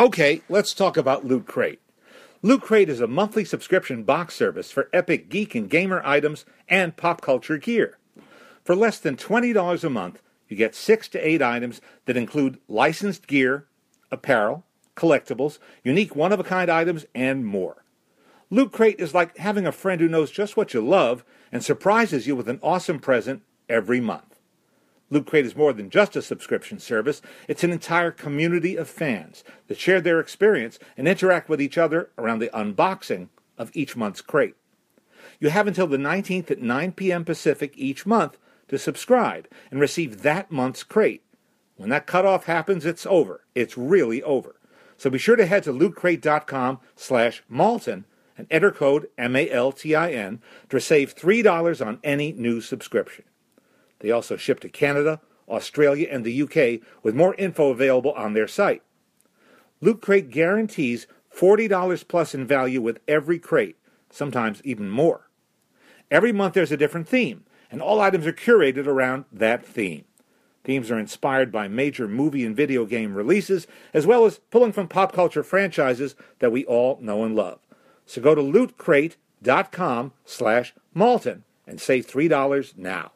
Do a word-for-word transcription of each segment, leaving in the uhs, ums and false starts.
Okay, let's talk about Loot Crate. Loot Crate is a monthly subscription box service for epic geek and gamer items and pop culture gear. For less than twenty dollars a month, you get six to eight items that include licensed gear, apparel, collectibles, unique one-of-a-kind items, and more. Loot Crate is like having a friend who knows just what you love and surprises you with an awesome present every month. Loot Crate is more than just a subscription service. It's an entire community of fans that share their experience and interact with each other around the unboxing of each month's crate. You have until the nineteenth at nine p.m. Pacific each month to subscribe and receive that month's crate. When that cutoff happens, it's over. It's really over. So be sure to head to lootcrate.com slash Maltin and enter code M A L T I N to save three dollars on any new subscription. They also ship to Canada, Australia, and the U K with more info available on their site. Loot Crate guarantees forty dollars plus in value with every crate, sometimes even more. Every month there's a different theme, and all items are curated around that theme. Themes are inspired by major movie and video game releases, as well as pulling from pop culture franchises that we all know and love. So go to lootcrate.com slash Maltin and save three dollars now.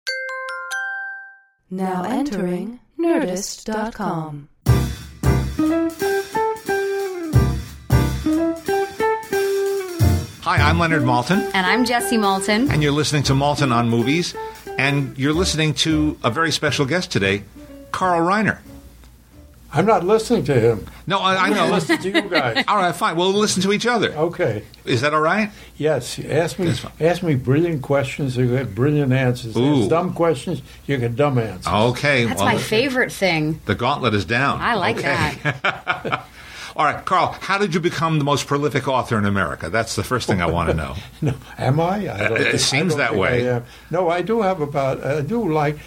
Now entering Nerdist dot com. Hi, I'm Leonard Maltin. And I'm Jesse Maltin. And you're listening to Maltin on Movies. And you're listening to a very special guest today, Carl Reiner. I'm not listening to him. No, I, I know. Listen to you guys. All right, fine. We'll listen to each other. Okay. Is that all right? Yes. Ask me ask me brilliant questions, you get brilliant answers. Ooh. Ask dumb questions, you get dumb answers. Okay. That's well, my favorite thing. The gauntlet is down. I like okay. that. All right, Carl, how did you become the most prolific author in America? That's the first thing I want to know. No, am I? I don't it think, seems I don't that think way. I am. No, I do have about, I do like,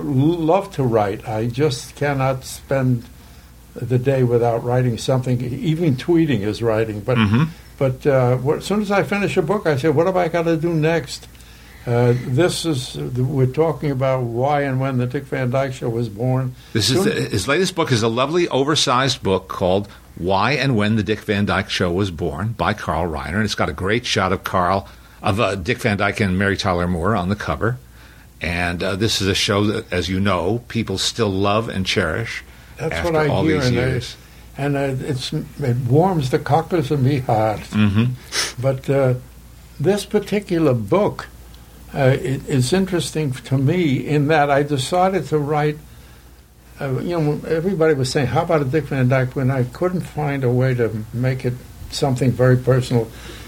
love to write. I just cannot spend the day without writing something. Even tweeting is writing. But mm-hmm. but uh, what, as soon as I finish a book, I say, what have I got to do next? Uh, this is, we're talking about why and when the Dick Van Dyke Show was born. This is the, his latest book is a lovely, oversized book called Why and When the Dick Van Dyke Show Was Born by Carl Reiner. And it's got a great shot of Carl, of uh, Dick Van Dyke and Mary Tyler Moore on the cover. And uh, this is a show that, as you know, people still love and cherish. That's after what I all hear, these and, years. I, and uh, it's it warms the cockles of me heart. Mm-hmm. But uh, this particular book, uh, it, it's interesting to me in that I decided to write. Uh, you know, everybody was saying, "How about a Dick Van Dyke?" When I couldn't find a way to make it something very personal,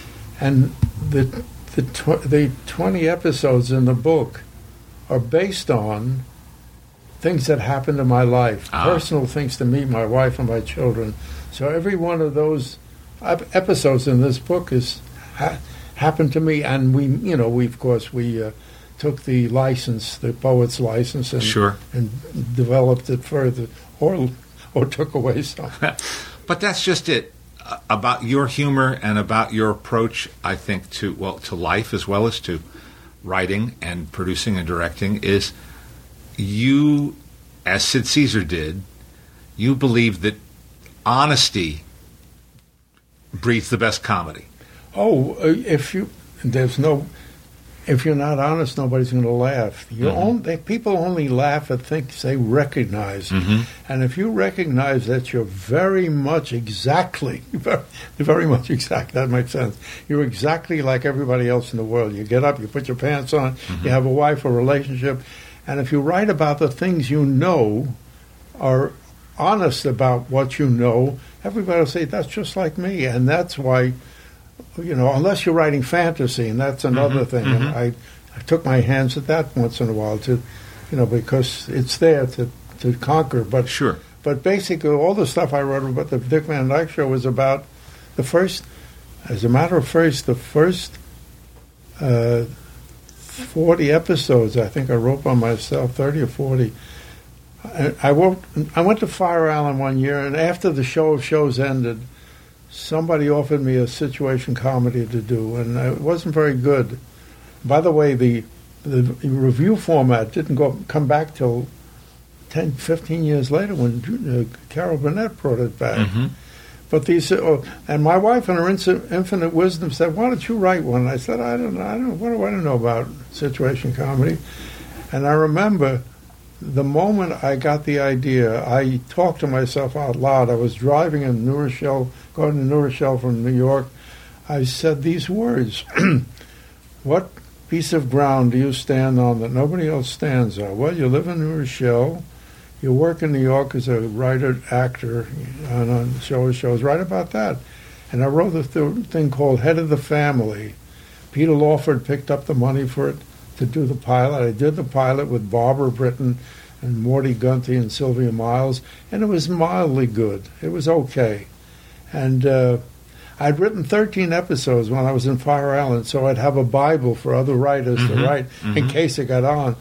and the the tw- the twenty episodes in the book are based on things that happened in my life, ah. personal things to me, my wife, and my children. So every one of those ep- episodes in this book is ha- happened to me, and we, you know, we of course we uh, took the license, the poet's license, and sure. and developed it further, or or took away some. But that's just it. Uh, about your humor and about your approach, I think, to well to life as well as to writing and producing and directing is. You, as Sid Caesar did, you believe that honesty breeds the best comedy. Oh, uh, if you there's no, if you're not honest, nobody's going to laugh. You Mm-hmm. only, they, people only laugh at things they recognize, Mm-hmm. and if you recognize that you're very much exactly, very, very much exact, that makes sense. You're exactly like everybody else in the world. You get up, you put your pants on, Mm-hmm. you have a wife, a relationship. And if you write about the things you know, are honest about what you know, everybody will say, that's just like me. And that's why, you know, unless you're writing fantasy, and that's another mm-hmm, thing. Mm-hmm. And I, I took my hands at that once in a while, to, you know, because it's there to, to conquer. But sure. But basically, all the stuff I wrote about the Dick Van Dyke Show was about the first, as a matter of first, the first... Uh, forty episodes, I think I wrote by myself, thirty or forty. I, I, wrote, I went to Fire Island one year, and after the show of shows ended, somebody offered me a situation comedy to do, and it wasn't very good. By the way, the the review format didn't go come back till ten, fifteen years later when uh, Carol Burnett brought it back. Mm-hmm. But these, oh, and my wife, in her infinite wisdom, said, "Why don't you write one?" I said, "I don't know. I don't. What do I know about situation comedy?" And I remember the moment I got the idea, I talked to myself out loud. I was driving in New Rochelle, going to New Rochelle from New York. I said these words: "What piece of ground do you stand on that nobody else stands on?" Well, you live in New Rochelle. You work in New York as a writer, actor, on, on show shows. Write about that. And I wrote a th- thing called Head of the Family. Peter Lawford picked up the money for it to do the pilot. I did the pilot with Barbara Britton and Morty Gunty and Sylvia Miles, and it was mildly good. It was okay. And uh, I'd written thirteen episodes when I was in Fire Island, so I'd have a Bible for other writers mm-hmm. to write mm-hmm. in case it got on.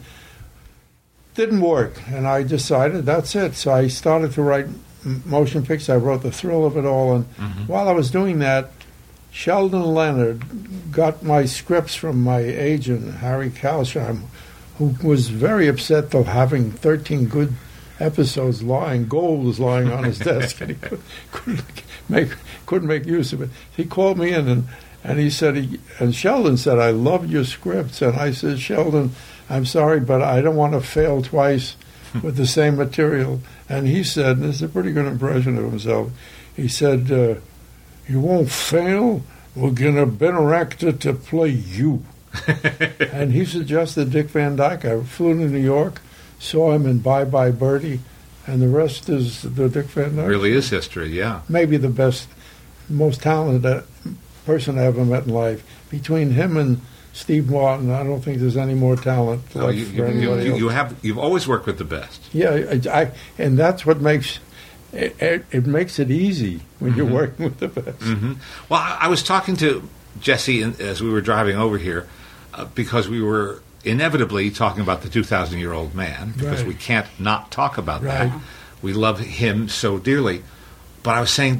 Didn't work, and I decided that's it. So I started to write motion pictures. I wrote The Thrill of It All, and mm-hmm. while I was doing that, Sheldon Leonard got my scripts from my agent, Harry Kalsheim, who was very upset though having thirteen good episodes lying, gold was lying on his desk, and he could, couldn't make couldn't make use of it. He called me in, and, and he said, he, and Sheldon said, "I love your scripts," and I said, "Sheldon, I'm sorry, but I don't want to fail twice with the same material." And he said, and this is a pretty good impression of himself, he said, uh, "You won't fail? We're going to get an actor to play you." And he suggested Dick Van Dyke. I flew to New York, saw him in Bye Bye Birdie, and the rest is the Dick Van Dyke. Really is history, yeah. Maybe the best, most talented person I ever met in life. Between him and Steve Martin, I don't think there's any more talent no, left you, for you, anybody you, else. You have, you've always worked with the best. Yeah, I, I, and that's what makes it, it, it makes it easy when mm-hmm. you're working with the best. Mm-hmm. Well, I, I was talking to Jesse in, as we were driving over here uh, because we were inevitably talking about the two thousand year old man because right. we can't not talk about right. that. We love him so dearly. But I was saying,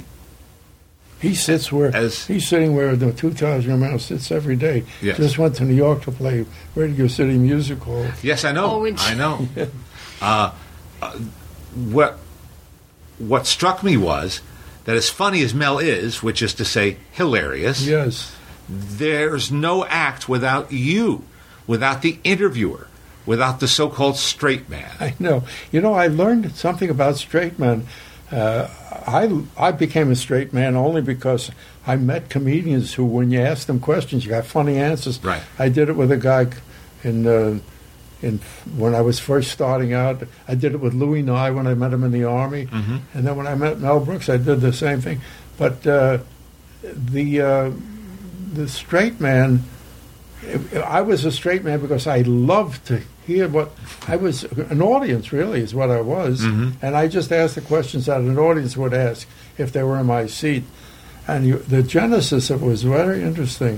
he sits where as, he's sitting where the two thousand year man sits every day. Yes. Just went to New York to play Radio City Music Hall. Yes, I know. Oh, I know. uh, uh, what what struck me was that as funny as Mel is, which is to say hilarious, yes, there's no act without you, without the interviewer, without the so-called straight man. I know. You know, I learned something about straight men. Uh, I I became a straight man only because I met comedians who, when you ask them questions, you got funny answers. Right. I did it with a guy in uh, in when I was first starting out. I did it with Louis Nye when I met him in the Army, mm-hmm. and then when I met Mel Brooks, I did the same thing. But uh, the uh, the straight man, I was a straight man because I loved to hear what I was. An audience really is what I was, mm-hmm. and I just asked the questions that an audience would ask if they were in my seat. And you, the genesis of it was very interesting.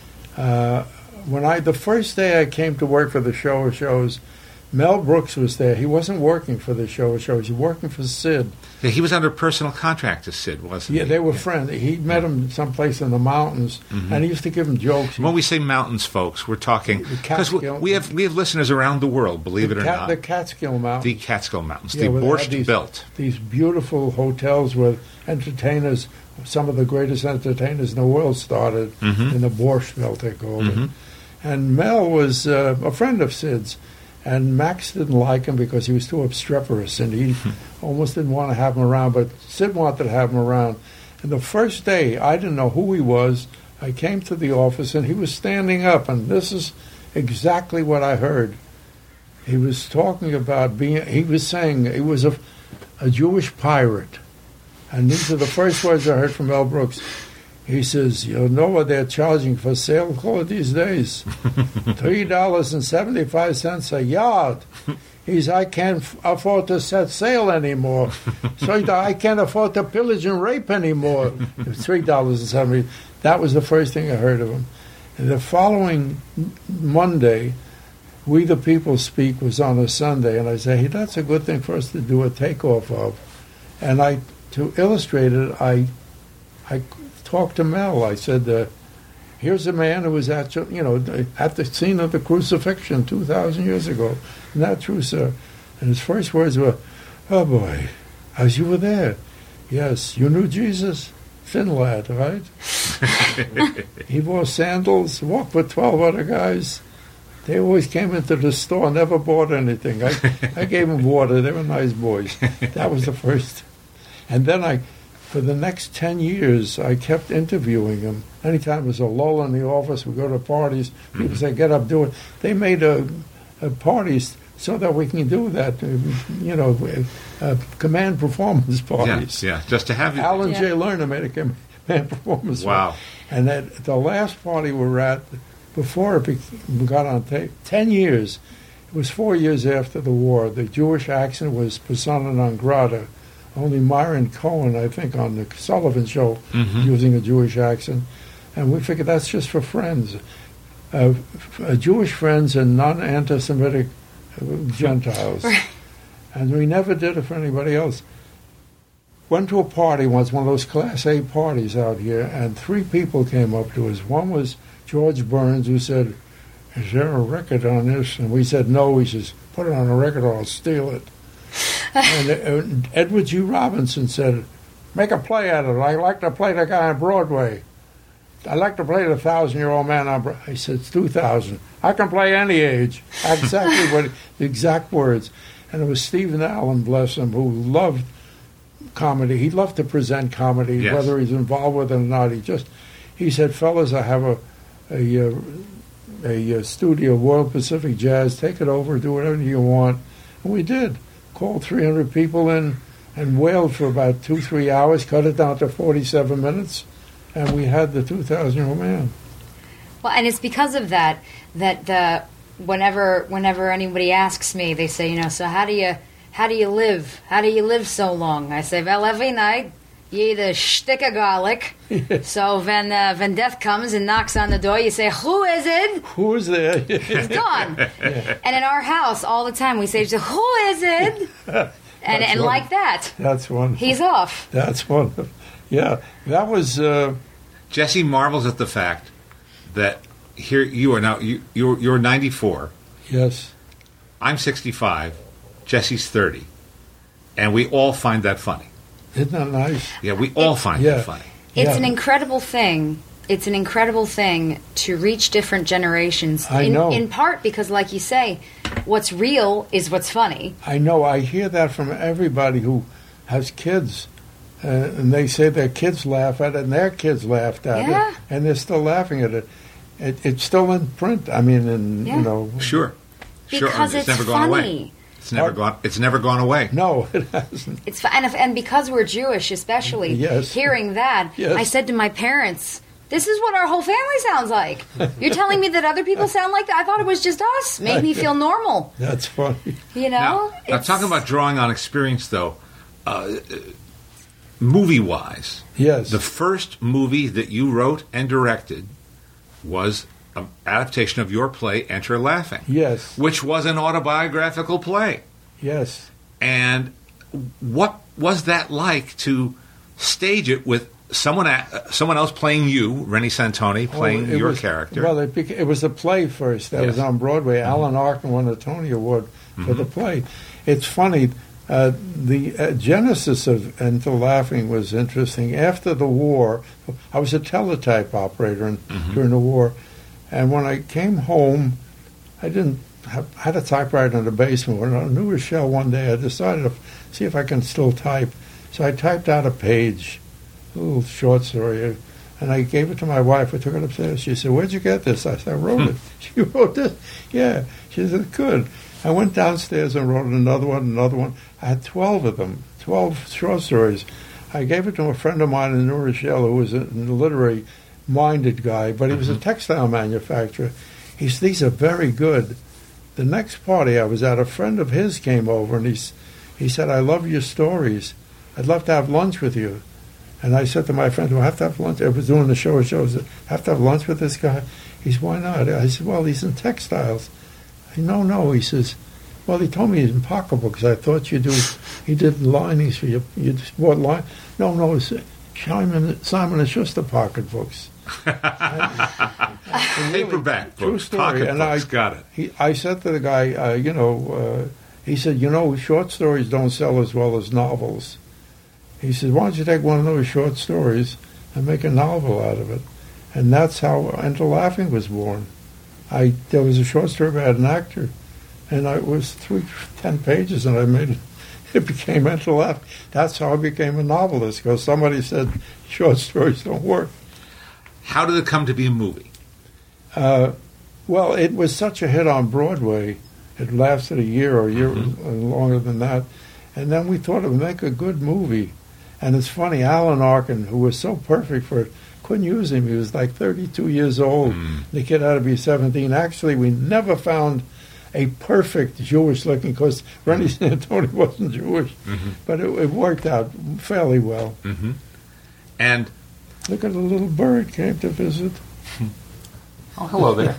Uh, when I the first day I came to work for the Show of Shows, Mel Brooks was there. He wasn't working for the Show of Shows. He was working for Sid. Yeah, he was under personal contract to Sid, wasn't Yeah, he? they were yeah. friends. He met him someplace in the mountains, mm-hmm. and he used to give him jokes. When we say mountains, folks, we're talking because we, we have we have listeners around the world. Believe the it or Cat, not, the Catskill Mountains, the Catskill Mountains, yeah, the where they had Borscht these, Belt, these beautiful hotels where entertainers, some of the greatest entertainers in the world, started mm-hmm. in the Borscht Belt. They called mm-hmm. it. And Mel was uh, a friend of Sid's. And Max didn't like him because he was too obstreperous, and he almost didn't want to have him around. But Sid wanted to have him around. And the first day, I didn't know who he was. I came to the office, and he was standing up, and this is exactly what I heard. He was talking about being, he was saying he was a, a Jewish pirate. And these are the first words I heard from Mel Brooks. He says, "You know what they're charging for sail cloth these days? three dollars and seventy-five cents a yard." He says, "I can't f- afford to set sail anymore. So I can't afford to pillage and rape anymore." three dollars and seventy cents. That was the first thing I heard of him. And the following Monday, We the People Speak was on a Sunday, and I said, "Hey, that's a good thing for us to do a takeoff of." And I, to illustrate it, I, I talked to Mel. I said, uh, "Here's a man who was at, you know, at the scene of the crucifixion two thousand years ago. Isn't that true, sir?" And his first words were, "Oh boy, as you were there." "Yes." "You knew Jesus?" thin lad, right? He wore sandals, walked with twelve other guys. They always came into the store, never bought anything. I, I gave them water. They were nice boys. That was the first. And then I, for the next ten years, I kept interviewing them. Anytime there was a lull in the office, we go to parties, people mm-hmm. say, get up, do it. They made a, a parties so that we can do that, you know, uh, command performance parties. Yeah, yeah, just to have you. Alan yeah. J. Lerner made a command performance Wow. party. And at the last party we were at, before it be- got on tape, ten years, it was four years after the war, the Jewish accent was persona non grata. Only Myron Cohen, I think, on the Sullivan Show, Mm-hmm. using a Jewish accent. And we figured that's just for friends. Uh, f- uh, Jewish friends and non-anti-Semitic uh, Gentiles. Right. And we never did it for anybody else. Went to a party once, one of those Class A parties out here, and three people came up to us. One was George Burns, who said, is there a record on this? And we said, no. He says, put it on a record or I'll steal it. And uh, Edward G. Robinson said, make a play at it. I like to play the guy on Broadway. I like to play the thousand-year-old man on Broadway. I said, it's two thousand. I can play any age. Exactly what, the exact words. And it was Stephen Allen, bless him, who loved comedy. He loved to present comedy, Yes. whether he's involved with it or not. He just, he said, fellas, I have a, a, uh, a, a studio, Royal Pacific Jazz. Take it over, do whatever you want. And we did. Called three hundred people in and wailed for about two, three hours, cut it down to forty-seven minutes, and we had the two thousand-year-old man. Well, and it's because of that that the whenever whenever anybody asks me, they say, you know, so how do you how do you live? How do you live so long? I say, well, every night you eat a stick of garlic. So when uh, when death comes and knocks on the door, you say, who is it? Who is there? He's gone. And in our house, all the time, we say, who is it? And and one. like that, That's one. he's off. That's one. Yeah, that was. Uh, Jesse marvels at the fact that here you are now. You you're, you're ninety-four. yes. I'm sixty-five. Jesse's thirty, and we all find that funny. Isn't that nice? Yeah, we all find Yeah. that funny. It's Yeah. an incredible thing. It's an incredible thing to reach different generations. I in, know. in part because, like you say, what's real is what's funny. I know. I hear that from everybody who has kids, uh, and they say their kids laugh at it, and their kids laughed at Yeah. it, and they're still laughing at it. it it's still in print. I mean, in, Yeah. you know. Sure, sure. Because it's, it's never gone away. funny. It's never What? gone. It's never gone away. No, it hasn't. It's fu- and, if, and because we're Jewish, especially Yes. hearing that, Yes. I said to my parents, "This is what our whole family sounds like." You're telling me that other people sound like that? I thought it was just us. Made me feel normal. That's funny. You know. Now, now It's- talking about drawing on experience, though, uh, movie-wise, Yes. the first movie that you wrote and directed was an adaptation of your play Enter Laughing, Yes. which was an autobiographical play. Yes. And what was that like to stage it with someone a- someone else playing you, Rennie Santoni, playing Oh, it your was- character? Well, it, beca- it was a play first that was Yes. on Broadway. Alan Arkin won a Tony Award for the play. It's funny. Uh, the uh, genesis of Enter Laughing was interesting. After the war, I was a teletype operator in, during the war, and when I came home, I didn't have, I had a typewriter in the basement. When I knew Rochelle one day, I decided to see if I can still type. So I typed out a page, a little short story, and I gave it to my wife. I took it upstairs. She said, "Where'd you get this?" I said, "I wrote it." She wrote this? Yeah. She said, "Good." I went downstairs and wrote another one, another one. I had twelve of them, twelve short stories. I gave it to a friend of mine in New Rochelle who was a literary-minded guy, but he was a textile manufacturer. He said, "These are very good." The next party I was at, a friend of his came over, and he, s- he said, "I love your stories. I'd love to have lunch with you." And I said to my friend, "Do I have to have lunch?" I was doing the show. show. I said, "Have to have lunch with this guy?" He said, "Why not?" I said, "Well, he's in textiles." I said, "No, no." He says, "Well, he told me he's in pocketbooks. I thought you do. He did linings for you. You just bought line." "No, no, it's Simon, Simon and Schuster pocketbooks." Really, Paperback true books, story. pocket And I, books, got it. He, I said to the guy, uh, you know, uh, he said, "You know, short stories don't sell as well as novels." He said, "Why don't you take one of those short stories and make a novel out of it. And that's how Enter Laughing was born. I There was a short story about an actor, and I, it was three, ten pages, and I made it. It became Enter Laughing. That's how I became a novelist, because somebody said short stories don't work. How did it come to be a movie? Uh, well, it was such a hit on Broadway. It lasted a year or a year Mm-hmm. longer than that. And then we thought it would make a good movie. And it's funny, Alan Arkin, who was so perfect for it, couldn't use him. He was like thirty-two years old. Mm. The kid had to be seventeen. Actually, we never found a perfect Jewish-looking, because Rennie Santoni wasn't Jewish. Mm-hmm. But it, it worked out fairly well. Mm-hmm. And Look at the little bird came to visit. oh, hello there.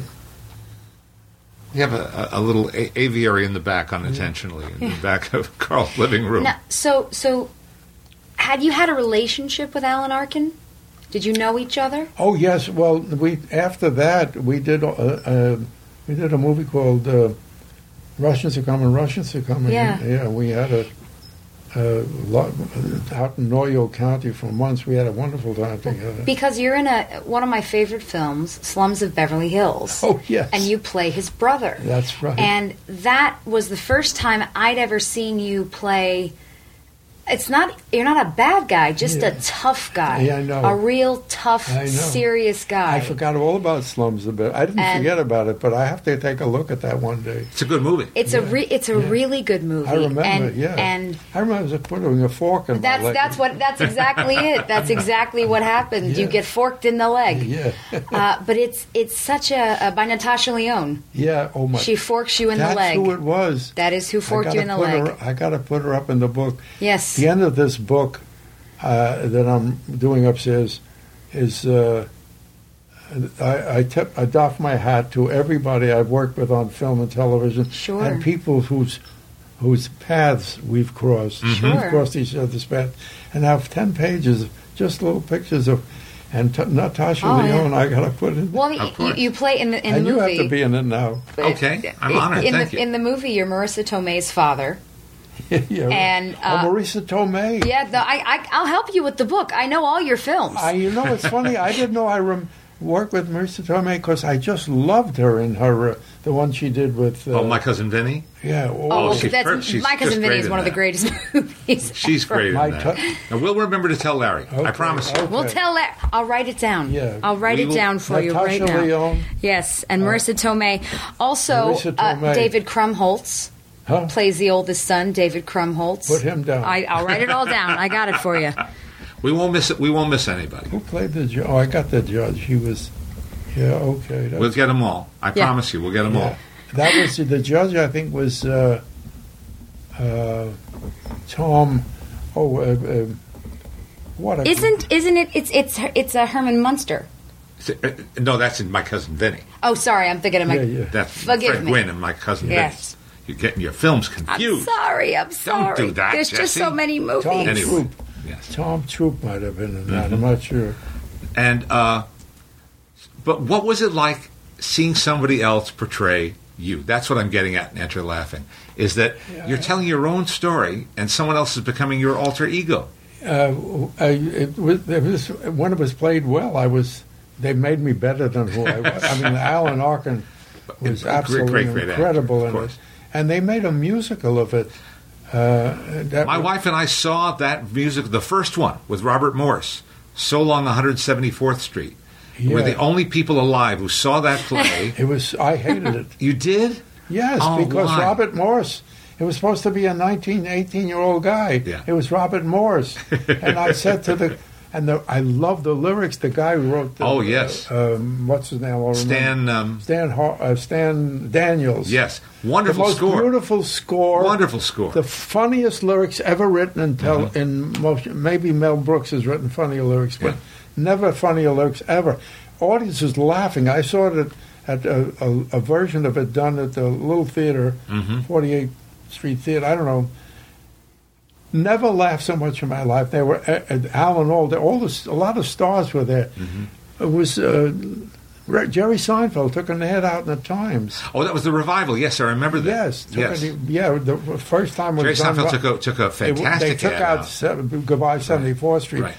We have a, a, a little a- aviary in the back, unintentionally, in the back of Carl's living room. Now, so, so, had you had a relationship with Alan Arkin? Did you know each other? Oh yes, well we after that we did uh, uh, we did a movie called uh, Russians Are Coming, Russians Are Coming. Yeah. yeah. We had a, a lot out in Noyo County for months. We had a wonderful time together. Because you're in a one of my favorite films, Slums of Beverly Hills. Oh yes, And you play his brother. That's right. And that was the first time I'd ever seen you play. It's not, you're not a bad guy, just Yeah. a tough guy. Yeah, I know. A real tough, I know. serious guy. I forgot all about Slums a bit. I didn't And- forget about it, but I have to take a look at that one day. It's a good movie. It's a re- it's a Yeah. really good movie. I remember and, it, yeah. And I remember putting a fork in that's my leg. that's what that's exactly it. That's exactly what happened. You Yeah. get forked in the leg. Yeah, Uh, but it's it's such a, a by Natasha Lyonne. yeah. Oh my! She forks you in That's the leg. who it was. That is who I forked you gotta in the put leg. her- I got to put her up in the book. Yes. The end of this book uh, that I'm doing upstairs is uh, I, I, tip, I doff my hat to everybody I've worked with on film and television, Sure. and people whose whose paths we've crossed. Sure. We've crossed each other's paths, and I have ten pages of just little pictures of. And t- Natasha Oh, yeah. Lyonne, I got to put in. Well, Of y- course. you, you play in the in and the you movie. have to be in it now. Okay, I'm honored. In Thank the, you. In the movie, you're Marissa Tomei's father. yeah. And, uh, oh, Marisa Tomei. Yeah, the, I, I I'll help you with the book. I know all your films. I, you know, it's funny. I didn't know I rem- worked with Marisa Tomei because I just loved her in her uh, the one she did with. Uh, oh, My Cousin Vinny? Yeah. oh, Oh, she's that's per- she's My just Cousin Vinny great is in one of the that. greatest movies. She's ever. great in My that. tou- Now, we'll remember to tell Larry. I Okay, promise you. okay. We'll tell that. I'll write it down. Yeah. I'll write We it will- down for you right Natasha now. Lyonne. Yes, and Marissa Tomei. Also, Marissa uh, Tomei. David Krumholtz Huh? plays the oldest son, David Krumholtz. Put him down. I, I'll write it all down. I got it for you. We won't miss it. We won't miss anybody. Who played the judge? Oh, I got the judge. He was. Yeah. Okay. That, We'll get them all. I Yeah. promise you, we'll get them yeah. all. That was the judge. I think was uh, uh, Tom. Oh, uh, uh, what? A, Isn't isn't it? It's it's it's a Herman Munster. Uh, No, that's in My Cousin Vinny. Oh, sorry, I'm thinking of my. Yeah, yeah. That's Forgive Fred me. Gwynn and My Cousin Yes. Vinny. You're getting your films I'm confused. sorry. I'm sorry. do that, There's just Jesse. so many movies. Tom Anyway. Troop. Yes. Tom Troop might have been in that. Mm-hmm. I'm not sure. And uh, but what was it like seeing somebody else portray you? That's what I'm getting at in Enter Laughing. Is that you're telling your own story and someone else is becoming your alter ego. Uh, I, it was, it was when it was played well. I was. They made me better than who I was. I mean, Alan Arkin was Great, absolutely great, great actor, incredible of in course. it, and they made a musical of it. Uh, that My was- wife and I saw that music, the first one with Robert Morris, So Long one hundred seventy-fourth Street. We're Yeah. the only people alive who saw that play. It was. I hated it. You did? Yes, Oh, because why? Robert Morris. It was supposed to be a nineteen, eighteen-year-old guy. Yeah. It was Robert Morris, and I said to the, and the, I love the lyrics. The guy who wrote. The, Oh, yes. Uh, um, what's his name? I'll remember. Stan, um, Stan. Har- Uh, Stan Daniels. yes. The Wonderful most score. beautiful score. Wonderful score. The funniest lyrics ever written in tel- Mm-hmm. in most. Maybe Mel Brooks has written funnier lyrics, but never funnier lyrics ever. Audience was laughing. I saw it at, at a, a, a version of it done at the little theater, Mm-hmm. forty-eighth Street Theater. I don't know. Never laughed so much in my life. They were uh, uh, Alan Alda. All the, a lot of stars were there. Mm-hmm. It was. Uh, Re- Jerry Seinfeld took an ad out in the Times. Oh, that was the revival. Yes, I remember that. Yes, took yes. an- yeah. The first time was Jerry done Seinfeld by- took a, took a they, fantastic they took ad out out. se- Goodbye seventy-fourth Street. Right.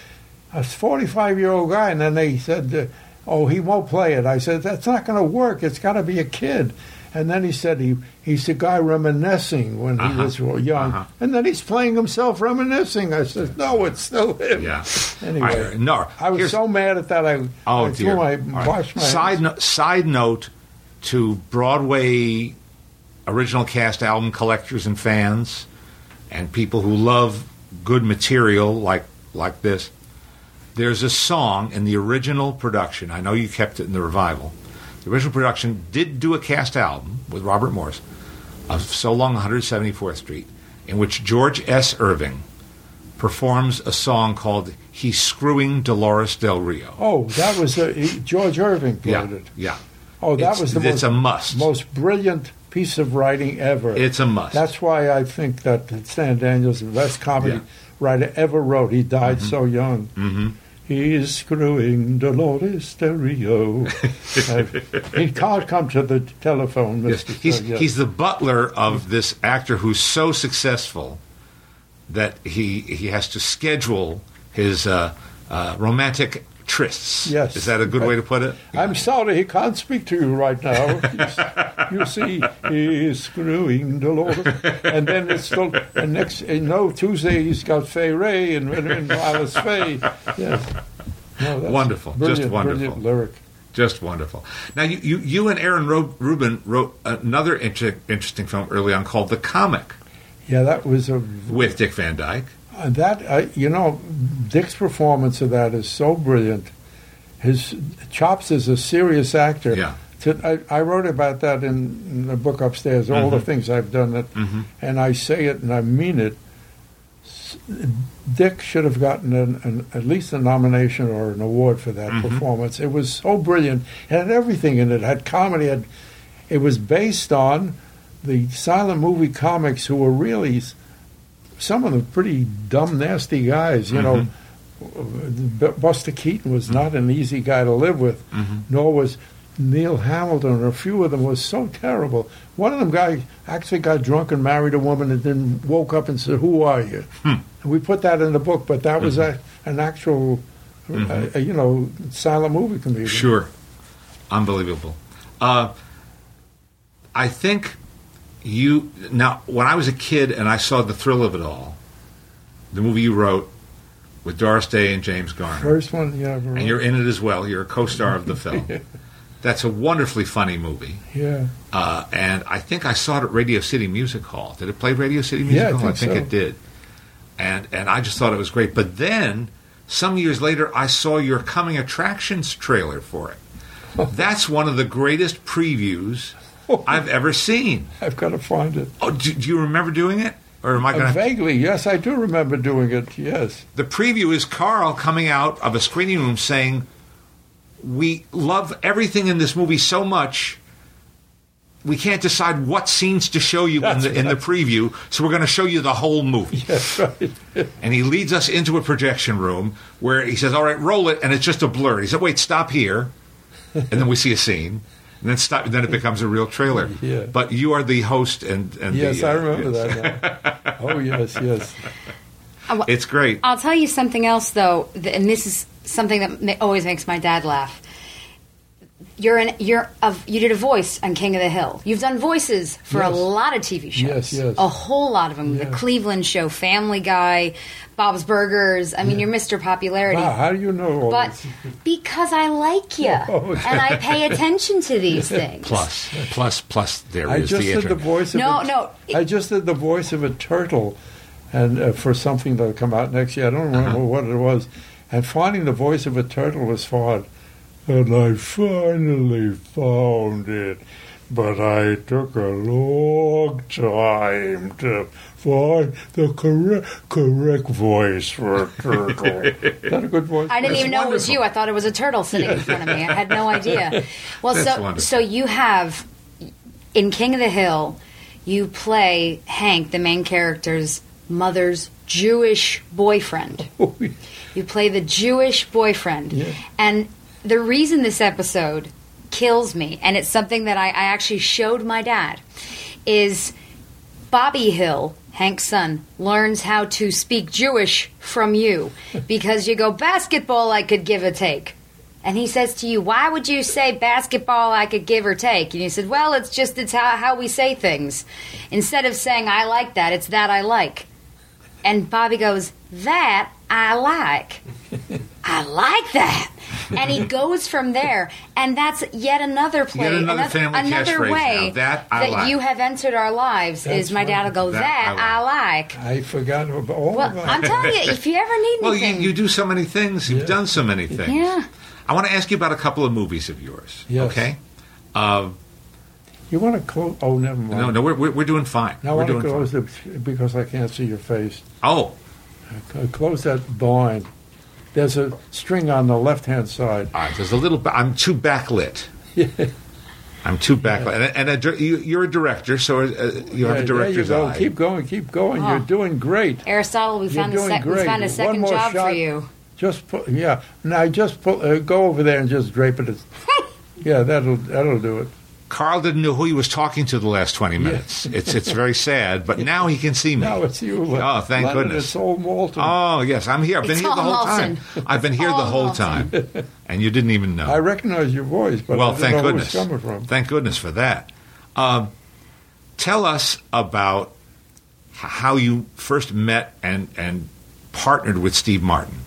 a forty-five-year-old guy, and then they said, uh, oh, he won't play it. I said, that's not going to work. It's got to be a kid. And then he said he he's a guy reminiscing when Uh-huh. he was real young. Uh-huh. And then he's playing himself reminiscing. I said, no, it's still him. Yeah. Anyway, I, no, I was here's- so mad at that. I, Oh, I dear. threw my, All right. washed my Side, hands. no, side note to Broadway original cast album collectors and fans and people who love good material like like this. There's a song in the original production. I know you kept it in the revival. The original production did do a cast album with Robert Morris of So Long one hundred seventy-fourth Street, in which George S. Irving performs a song called He's Screwing Dolores Del Rio. Oh, that was uh, he, George Irving played yeah, it. yeah. Oh, that It's- was the it's most, a must. most brilliant piece of writing ever. It's a must. That's why I think that Stan Daniels is the best comedy Yeah. writer ever wrote. He died so young. Mhm. He's screwing Dolores Del Rio. Uh, he can't come to the telephone, Yes, Mister he's Sir, yes. he's the butler of this actor who's so successful that he he has to schedule his uh, uh, romantic trysts. Yes. Is that a good way to put it? I'm sorry, he can't speak to you right now. He's- you see, he's screwing Dolores. And then it's still, and next, you know, Tuesday he's got Fay Ray and, and, and Alice Faye. Yes. No, that's Wonderful, just brilliant, wonderful. Brilliant lyric. Just wonderful. Now, you, you, you and Aaron Ro- Rubin wrote another inter- interesting film early on called The Comic Yeah, that was a with Dick Van Dyke. Uh, that uh, you know, Dick's performance of that is so brilliant. His chops as a serious actor. Yeah. To, I, I wrote about that in, in the book upstairs. All the Mhm. things I've done, that, Mhm. and I say it and I mean it. S- Dick should have gotten an, an, at least a nomination or an award for that Mhm. performance. It was so brilliant. It had everything in it. It had comedy. It, had, it was based on the silent movie comics who were really s- some of them pretty dumb, nasty guys. You know, B- Buster Keaton was not an easy guy to live with, Mhm. nor was Neil Hamilton. A few of them was so terrible. One of them guys actually got drunk and married a woman and then woke up and said, "Who are you?" Hmm. And we put that in the book, but that was Mhm. a, an actual, Mhm. uh, you know, silent movie comedian. Sure. Unbelievable. Uh, I think you... Now, when I was a kid and I saw The Thrill of It All, the movie you wrote with Doris Day and James Garner, First one, yeah. and you're in it as well. You're a co-star of the film. That's a wonderfully funny movie. Yeah. Uh, and I think I saw it at Radio City Music Hall. Did it play Radio City Music Yeah, I Hall? think so. it did. And and I just thought it was great. But then, some years later, I saw your coming attractions trailer for it. That's one of the greatest previews I've ever seen. I've got to find it. Oh, do, do you remember doing it? Or am I Uh, going to... vaguely, yes, I do remember doing it, yes. The preview is Carl coming out of a screening room saying, "We love everything in this movie so much, we can't decide what scenes to show you in That's the, in the right. preview, so we're going to show you the whole movie." That's right. And he leads us into a projection room where he says, "All right, roll it," and it's just a blur. He said, "Wait, stop here," and then we see a scene. And then stop. Then it becomes a real trailer. Yeah. But you are the host, and, and Yes, the, uh, I remember yes. that now. Oh, yes, yes. It's great. I'll tell you something else, though, th- and this is something that ma- always makes my dad laugh. You're an you're of you did a voice on King of the Hill. You've done voices for a Yes. lot of T V shows. Yes, yes. A whole lot of them. Yeah. The Cleveland Show, Family Guy, Bob's Burgers. I mean, you're Mister Popularity. Wow, how do you know all But this? because I like you Oh, okay. and I pay attention to these things. Plus, plus, plus, there I is just the did the internet. voice of No, a, no. I just did the voice of a turtle, and uh, for something that'll come out next year. I don't remember Uh-huh. what it was. And finding the voice of a turtle was hard. And I finally found it, but I took a long time to find the correct correct voice for a turtle. Is that a good voice? I didn't That's even know it was wonderful. you. I thought it was a turtle sitting in front of me. I had no idea. Well, That's so wonderful. so you have in King of the Hill, you play Hank, the main character's mother's Jewish boyfriend. You play the Jewish boyfriend, Yeah. and the reason this episode kills me, and it's something that I, I actually showed my dad, is Bobby Hill Hank's son, learns how to speak Jewish from you because you go, basketball I could give or take. And he says to you, why would you say basketball I could give or take? And you said, well, it's just it's how, how we say things. Instead of saying I like that, it's that I like. And Bobby goes, that I like. I like that. And he goes from there. And that's yet another play. Yet another family another catchphrase way now. That I like. you have entered our lives That's is my dad will go, that, That I I like. I forgot about all Well, of that. I'm telling you, if you ever need Well, you, anything. you do so many things. You've Yeah. done so many things. Yeah. I want to ask you about a couple of movies of yours. Yes. Okay? Uh, You want to close? Oh, never mind. no, no, we're, we're, we're doing fine. Now I we're want to doing close fine. it because I can't see your face. Oh, Uh, Close that blind. There's a string on the left-hand side. all right. There's a little. I'm too backlit. I'm too backlit. And, and a, dir- you, you're a director, so uh, you have Yeah, a there you director's go. eye. Keep going. Keep going. Oh. You're doing great. Aristotle, we You're found, a doing sec- we great. found a One second more job for shot. you. Just put, yeah. Now just put, uh, go over there and just drape it. Yeah, that'll that'll do it. Carl didn't know who he was talking to the last twenty minutes. It's it's very sad, but now he can see me. Now it's you. Oh, thank Leonard, goodness. It's old Malton. Oh, yes, I'm here. I've been It's here the all whole Malton. time. I've been here the All whole time. And you didn't even know. I recognize your voice, but well, I didn't thank know goodness. where it's coming from. Thank goodness for that. Um, tell us about h- how you first met and, and partnered with Steve Martin.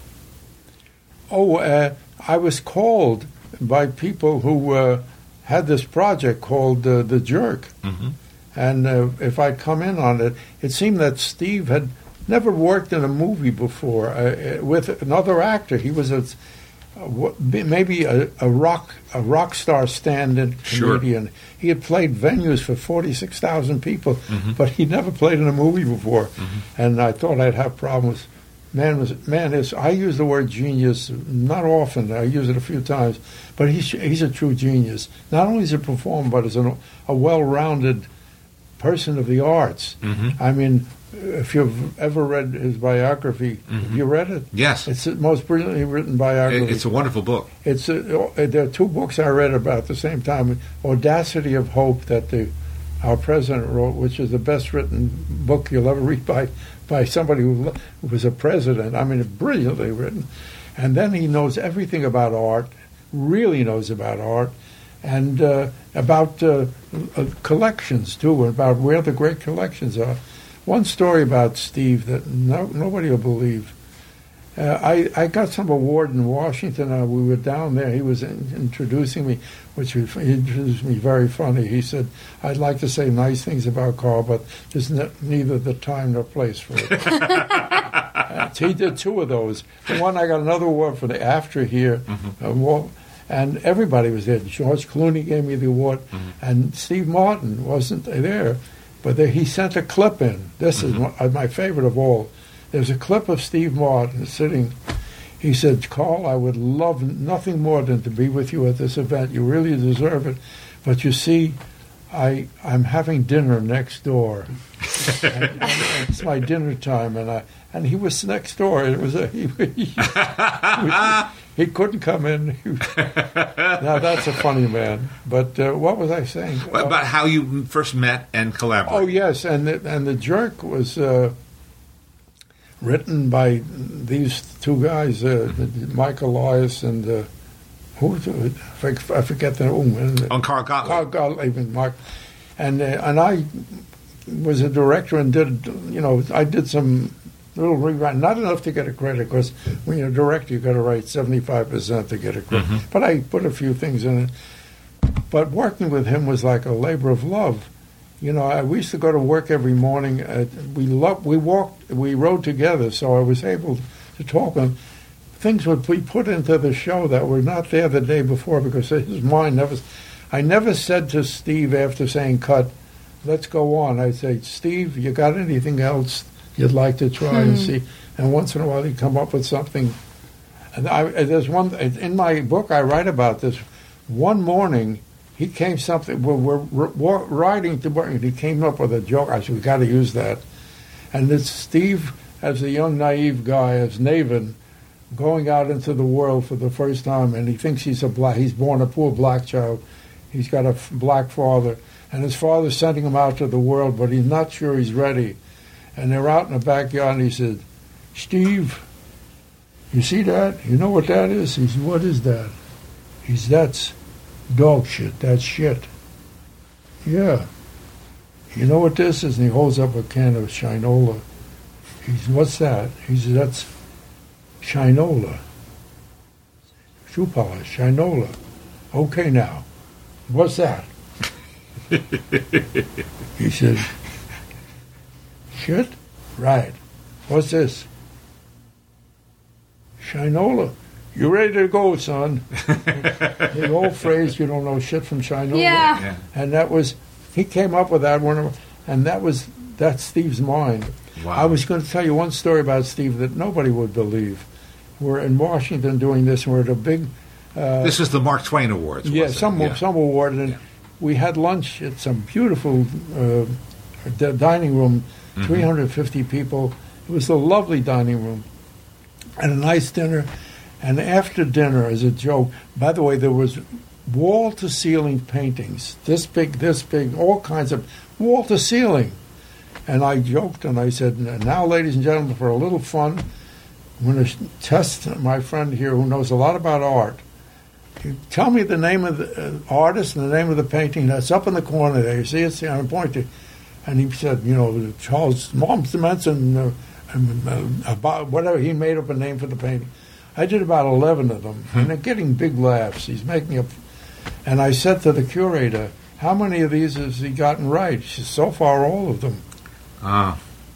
Oh, uh, I was called by people who uh, had this project called uh, The Jerk. Mm-hmm. And uh, if I'd come in on it, it seemed that Steve had never worked in a movie before uh, with another actor. He was a, a what- maybe a, a rock a rock star stand-in Sure. comedian. He had played venues for forty-six thousand people, Mm-hmm. but he never played in a movie before. And I thought I'd have problems. Man was man is. I use the word genius not often. I use it a few times, but he's he's a true genius. Not only is he a performer, but as an, a well-rounded person of the arts. Mm-hmm. I mean, if you've ever read his biography, have you read it? Yes. It's the most brilliantly written biography. It- it's a wonderful book. It's a, there are two books I read about at the same time. Audacity of Hope that the our president wrote, which is the best written book you'll ever read by by somebody who lo- who was a president. I mean, brilliantly written. And then he knows everything about art, really knows about art, and uh, about uh, uh, collections too, and about where the great collections are. One story about Steve that no, nobody will believe. Uh, I, I got some award in Washington. Uh, we were down there. He was in, introducing me, which he, he introduced me very funny. He said, I'd like to say nice things about Carl, but there's ne- neither the time nor place for it. Uh, so he did two of those. The one I got another award for the After Here. Mm-hmm. Uh, well, and everybody was there. George Clooney gave me the award, Mm-hmm. and Steve Martin wasn't there. But there, he sent a clip in. This Mm-hmm. is my, my favorite of all. There's a clip of Steve Martin sitting. He said, Carl, I would love nothing more than to be with you at this event. You really deserve it. But you see, I, I'm having dinner next door. and, and it's my dinner time. And I and he was next door. It was a, he, he, he, he couldn't come in. He, now, that's a funny man. But uh, what was I saying? Well, about how you first met and Oh collaborated. yes, and the, and the Jerk was uh, written by these two guys, uh, Mike Elias and uh, who was it? I forget- I forget their own. On Carl Gottlieb. Carl Gottlieb and Mark, and uh, and I was a director and did you know I did some little rewrite, not enough to get a credit because when you're a director you got to write seventy-five percent to get a credit. Mhm. But I put a few things in it. But working with him was like a labor of love. You know, I, we used to go to work every morning. Uh, we loved, we walked, we rode together, so I was able to talk. And things would be put into the show that were not there the day before because his mind never. I never said to Steve after saying cut, let's go on. I'd say, Steve, you got anything else you'd like to try and see? And once in a while he'd come up with something. And I, there's one in my book I write about this. One morning. He came something. We're, we're, we're riding to work, and he came up with a joke. I said, "We got to use that." And it's Steve, as a young naive guy, as Navin, going out into the world for the first time, and he thinks he's a black. He's born a poor black child. He's got a f- black father, and his father's sending him out to the world, but he's not sure he's ready. And they're out in the backyard, and he said, Steve, you see that? You know what that is? He said, what is that? He said, that's dog shit. That's shit. Yeah. You know what this is? And he holds up a can of Shinola. He said, what's that? He said, that's Shinola. Shoe polish, Shinola. Okay, now, what's that? He said, shit? Right. What's this? Shinola. You ready to go, son? The old phrase, you don't know shit from Shinola. Yeah. Yeah. And that was, he came up with that one, and that was, that's Steve's mind. Wow. I was going to tell you one story about Steve that nobody would believe. We're in Washington doing this, and we're at a big... Uh, This is the Mark Twain Awards. yeah, wasn't it? some Yeah. some award, and Yeah. we had lunch at some beautiful uh, d- dining room, Mm-hmm. three hundred fifty people. It was a lovely dining room, and a nice dinner. And after dinner, as a joke, by the way, there was wall-to-ceiling paintings, this big, this big, all kinds of wall-to-ceiling. And I joked, and I said, now, ladies and gentlemen, for a little fun, I'm going to test my friend here who knows a lot about art. You tell me the name of the uh, artist and the name of the painting that's up in the corner there. You see it? See, I'm pointing. And he said, you know, Charles Manson, uh, um, uh, about whatever. He made up a name for the painting. I did about eleven of them, and they're getting big laughs. He's making up. And I said to the curator, how many of these has he gotten right? She said, so far, all of them. Ah.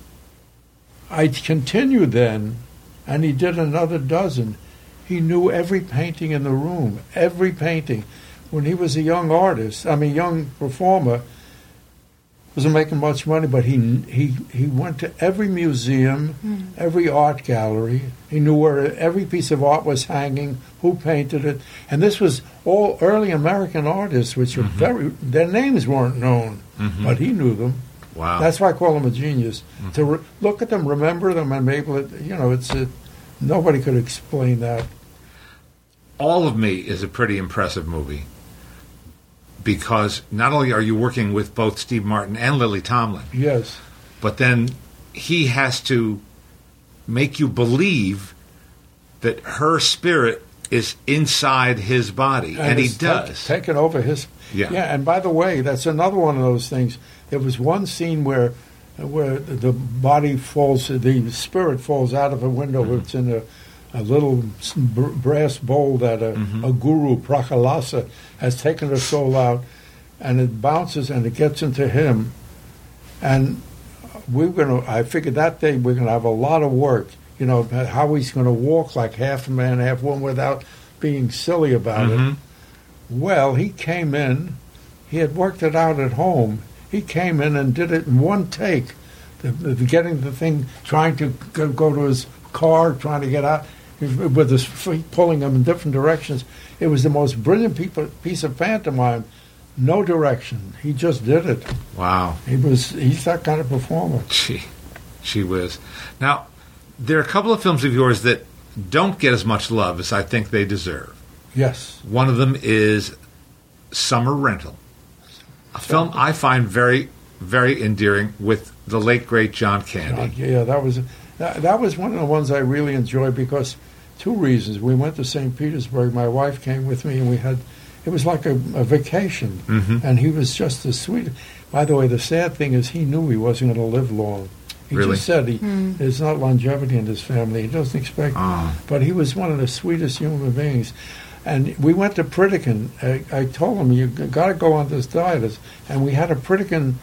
I continued then, and he did another dozen. He knew every painting in the room, every painting. When he was a young artist, I mean, young performer, wasn't making much money, but he he he went to every museum, mm. every art gallery. He knew where every piece of art was hanging, who painted it, and this was all early American artists, which were mm-hmm. very their names weren't known, mm-hmm. but he knew them. Wow, that's why I call him a genius. Mm-hmm. To re- look at them, remember them, and be able to, you know, it's a, nobody could explain that. All of Me is a pretty impressive movie because not only are you working with both Steve Martin and Lily Tomlin, yes, but then he has to make you believe that her spirit is inside his body, and, and he does. Take, taken over his... Yeah. yeah, and by the way, that's another one of those things. There was one scene where where the body falls, the spirit falls out of a window. Mm-hmm. It's in a, a little brass bowl that a, mm-hmm. a guru, Prahalasa, has taken her soul out, and it bounces and it gets into him. And we're going to, I figured that day we're going to have a lot of work, you know, how he's going to walk like half a man, half woman without being silly about mm-hmm. it. Well, he came in, he had worked it out at home. He came in and did it in one take, the, the, getting the thing, trying to go, go to his car, trying to get out, with his feet pulling him in different directions. It was the most brilliant piece of pantomime. No direction. He just did it. Wow. He was, he's that kind of performer. Gee, gee whiz. Now, there are a couple of films of yours that don't get as much love as I think they deserve. Yes. One of them is Summer Rental, a film I find very, very endearing with the late, great John Candy. John, yeah, that was that, that was one of the ones I really enjoyed because two reasons. We went to Saint Petersburg. My wife came with me, and we had, it was like a, a vacation, mm-hmm. and he was just as sweet. By the way, the sad thing is he knew he wasn't going to live long. He really? just said he, mm. there's not longevity in his family. He doesn't expect, oh. but he was one of the sweetest human beings. And we went to Pritikin. I, I told him, you got to go on this diet. And we had a Pritikin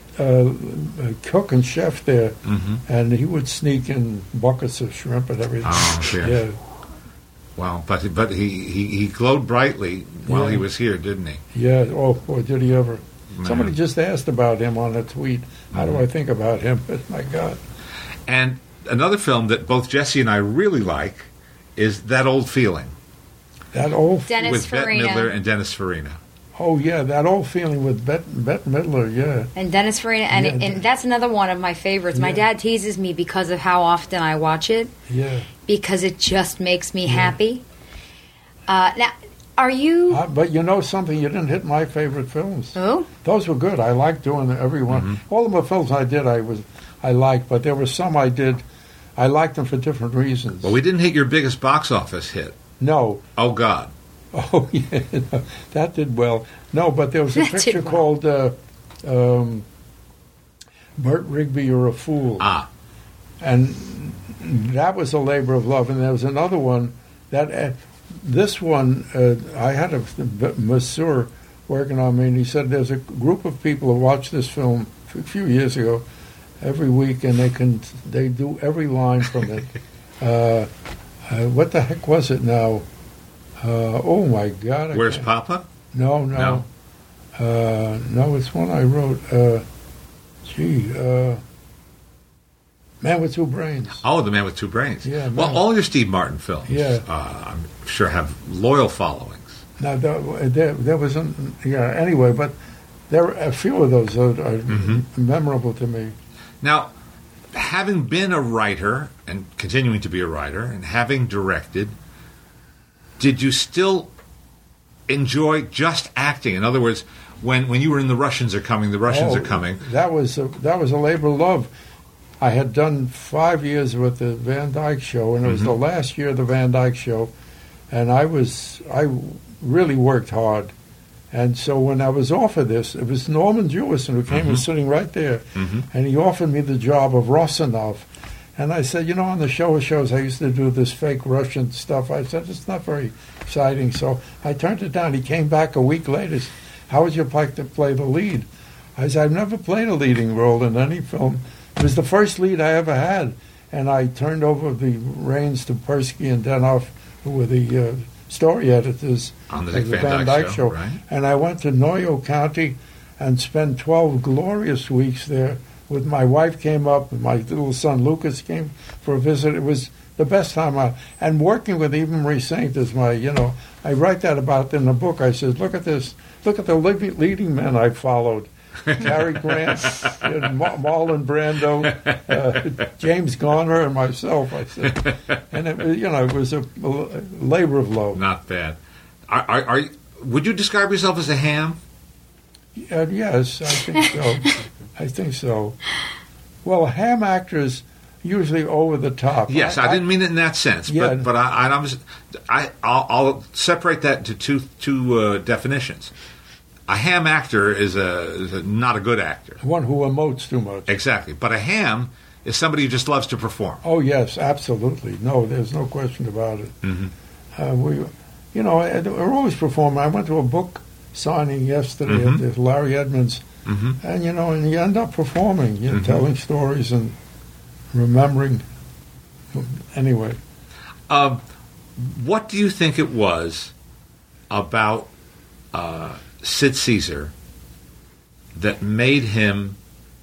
uh, cook and chef there, mm-hmm. and he would sneak in buckets of shrimp and everything. Oh, dear. Yeah. Wow, but but he, he, he glowed brightly while Yeah. he was here, didn't he? Yeah. Oh, boy, did he ever. Man. Somebody just asked about him on a tweet. How mm-hmm. do I think about him? My God. And another film that both Jesse and I really like is That Old Feeling. That old... Dennis with Farina. Bette Midler and Dennis Farina. Oh, yeah, that old feeling with Bette, Bette Midler, yeah. And Dennis Farina, and, Yeah. and that's another one of my favorites. My Yeah. dad teases me because of how often I watch it, Yeah. because it just makes me happy. Uh, now, are you... Uh, but you know something? You didn't hit my favorite films. Oh? Those were good. I liked doing every one. Mm-hmm. All of the films I did, I was, I liked, but there were some I did. I liked them for different reasons. Well, we didn't hit your biggest box office hit. No. Oh, God. Oh, yeah. No, that did well. No, but there was a That picture did well. called uh, um, Bert Rigby, You're a Fool. Ah. And that was a labor of love. And there was another one that, uh, this one, uh, I had a masseur working on me, and he said there's a group of people who watch this film a few years ago every week, and they can they do every line from it. uh, uh, what the heck was it now? Uh, oh my God! I Where's can't- Papa? No, no, no. Uh, no, it's one I wrote. Uh, gee, uh, Man with Two Brains. Oh, The Man with Two Brains. Yeah, Well, man. all your Steve Martin films, Yeah. uh, I'm sure have loyal followings. Now there, there, there was, an, yeah. Anyway, but there are a few of those that are Mm-hmm. memorable to me. Now, having been a writer and continuing to be a writer and having directed, did you still enjoy just acting? In other words, when, when you were in The Russians Are Coming, The Russians Oh, Are Coming. That was a, that was a labor of love. I had done five years with the Van Dyke Show, and it was Mm-hmm. the last year of the Van Dyke Show, and I was I really worked hard. And so when I was offered this, it was Norman Jewison who came and was sitting right there, Mm-hmm. and he offered me the job of Rosanov. And I said, you know, on the show of shows, I used to do this fake Russian stuff. I said, it's not very exciting. So I turned it down. He came back a week later. How would you like to play the lead? I said, I've never played a leading role in any film. It was the first lead I ever had. And I turned over the reins to Persky and Denoff, who were the uh, story editors On the of Dick Van Dyke Show, right. And I went to Noyo County and spent twelve glorious weeks there. With my wife came up, and my little son Lucas came for a visit. It was the best time I, and working with Eva Marie Saint is my, you know, I write that about in the book. I said, look at this, look at the lead- leading men I followed. Cary Grant, and Ma- Marlon Brando, uh, James Garner, and myself. I said, and it was, you know, it was a, a labor of love. Not bad. Are, are, are you, would you describe yourself as a ham? Uh, yes, I think so. I think so. Well, ham actors usually over the top. Yes, I, didn't mean it in that sense, Yeah. but but I, I was I I'll, I'll separate that into two two uh, definitions. A ham actor is a, is a not a good actor, One who emotes too much. exactly. But a ham is somebody who just loves to perform. Oh yes, absolutely. No, there's no question about it. Mm-hmm. Uh, we, you know, I- we're always performing. I went to a book signing yesterday Mhm. at the Larry Edmonds, Mm-hmm. and you know, and you end up performing, you know, Mhm. telling stories and remembering. Anyway, Um, what do you think it was about uh, Sid Caesar that made him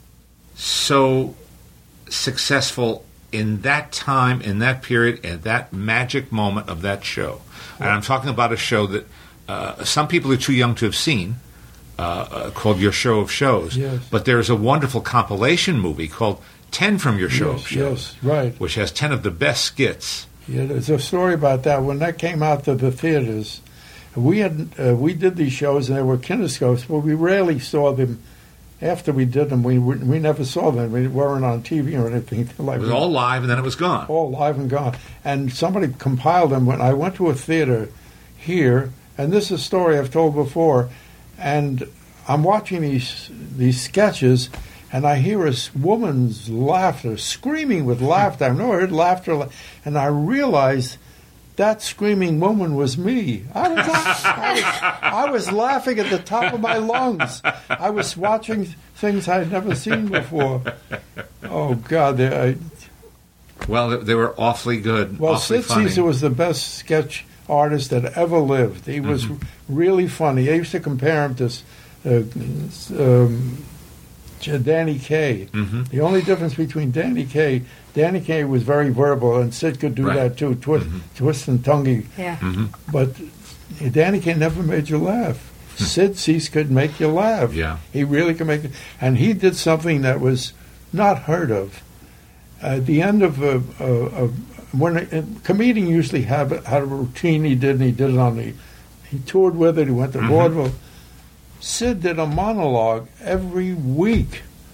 so successful in that time, in that period, in that magic moment of that show? And I'm talking about a show that uh, some people are too young to have seen, uh, uh, called Your Show of Shows. Yes. But there's a wonderful compilation movie called ten from Your Show yes, of Shows, yes, right. which has ten of the best skits. Yeah, there's a story about that. When that came out to the theaters, we had uh, we did these shows, and they were kinescopes, but we rarely saw them. After we did them, we we never saw them. We weren't on T V or anything. Like It was all live, and then it was gone. all live and gone. And somebody compiled them. When I went to a theater here, and this is a story I've told before, and I'm watching these these sketches, and I hear a s- woman's laughter, screaming with laughter. I've never heard laughter, and I realized that screaming woman was me. I was, I was, I was laughing at the top of my lungs. I was watching things I'd never seen before. Oh God! They, I, Well, they- they were awfully good, Well, awfully Sid funny. Caesar was the best sketch artist that ever lived. He was Mm-hmm. really funny. I used to compare him to uh, um, Danny Kaye. Mhm. The only difference between Danny Kaye, Danny Kaye was very verbal, and Sid could do Right. that too, twist, twist and tonguey. Yeah. Mhm. But Danny Kaye never made you laugh. Sid Caesar could make you laugh. Yeah. He really could make it. And he did something that was not heard of. At the end of a, a, a when a, a comedian usually have had a routine he did, and he did it on the, he toured with it. He went to Mhm. vaudeville. Sid did a monologue every week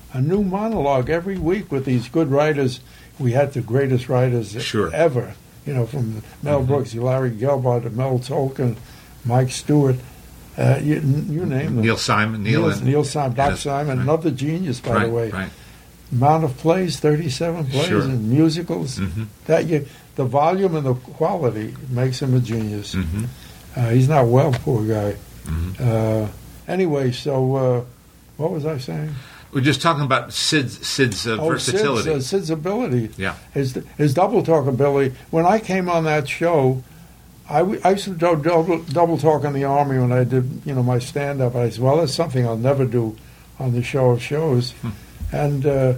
a new monologue every week with these good writers. We had the greatest writers Sure. ever, you know, from Mel Mhm. Brooks, Larry Gelbart, to Mel Tolkien, Mike Stewart, uh, you, you name them. Neil Simon, Neil, Neil, and, Neil Simon, Doc and- Simon, right. another genius, by right, the way. Right. Amount of plays, thirty-seven plays Sure. and musicals. Mm-hmm. That you, the volume and the quality makes him a genius. Mm-hmm. Uh, he's not well, poor guy. Mm-hmm. Uh, anyway, so uh, what was I saying? We're just talking about Sid's, Sid's uh, Oh, versatility. Sid's, uh, Sid's ability. Yeah. His, his double talk ability. When I came on that show, I, w- I used to do double, double talk in the Army when I did, you know, my stand-up. I said, well, that's something I'll never do on the show of shows. Hmm. And uh,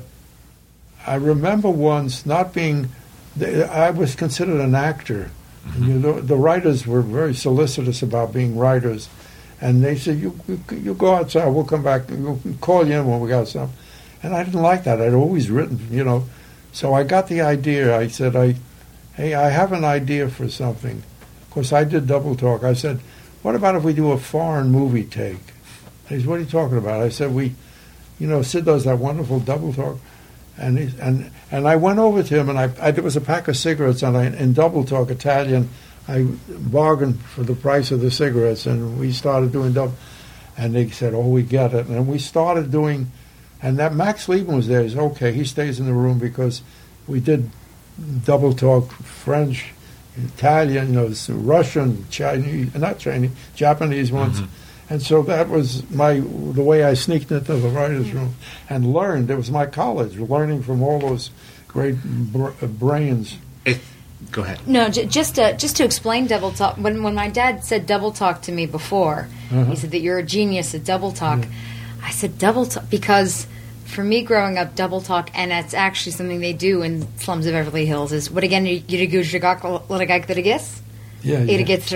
I remember once not being, I was considered an actor. And you know, the writers were very solicitous about being writers. And they said, you, you you go outside, we'll come back, we'll call you in when we got something. And I didn't like that. I'd always written, you know. So I got the idea. I said, I, hey, I have an idea for something. Of course, I did double talk. I said, what about if we do a foreign movie take? He said, what are you talking about? I said, we, you know, Sid does that wonderful double talk. And he, and and I went over to him, and I, I there was a pack of cigarettes, and I, in double talk Italian, I bargained for the price of the cigarettes, and we started doing double. And they said, "Oh, we get it." And we started doing, and that Max Liebman was there. He said, "Okay, he stays in the room because we did double talk French, Italian, you know, Russian, Chinese, not Chinese, Japanese ones." Mm-hmm. And so that was my the way I sneaked into the writers' room and learned. It was my college, learning from all those great br- brains. It, go ahead. No, j- just to, just to explain double talk. When when my dad said double talk to me before, Uh-huh. he said that you're a genius at double talk. I said double talk because for me growing up, double talk, and it's actually something they do in slums of Beverly Hills. Is what again? You you do guess. Yeah, It yeah. gets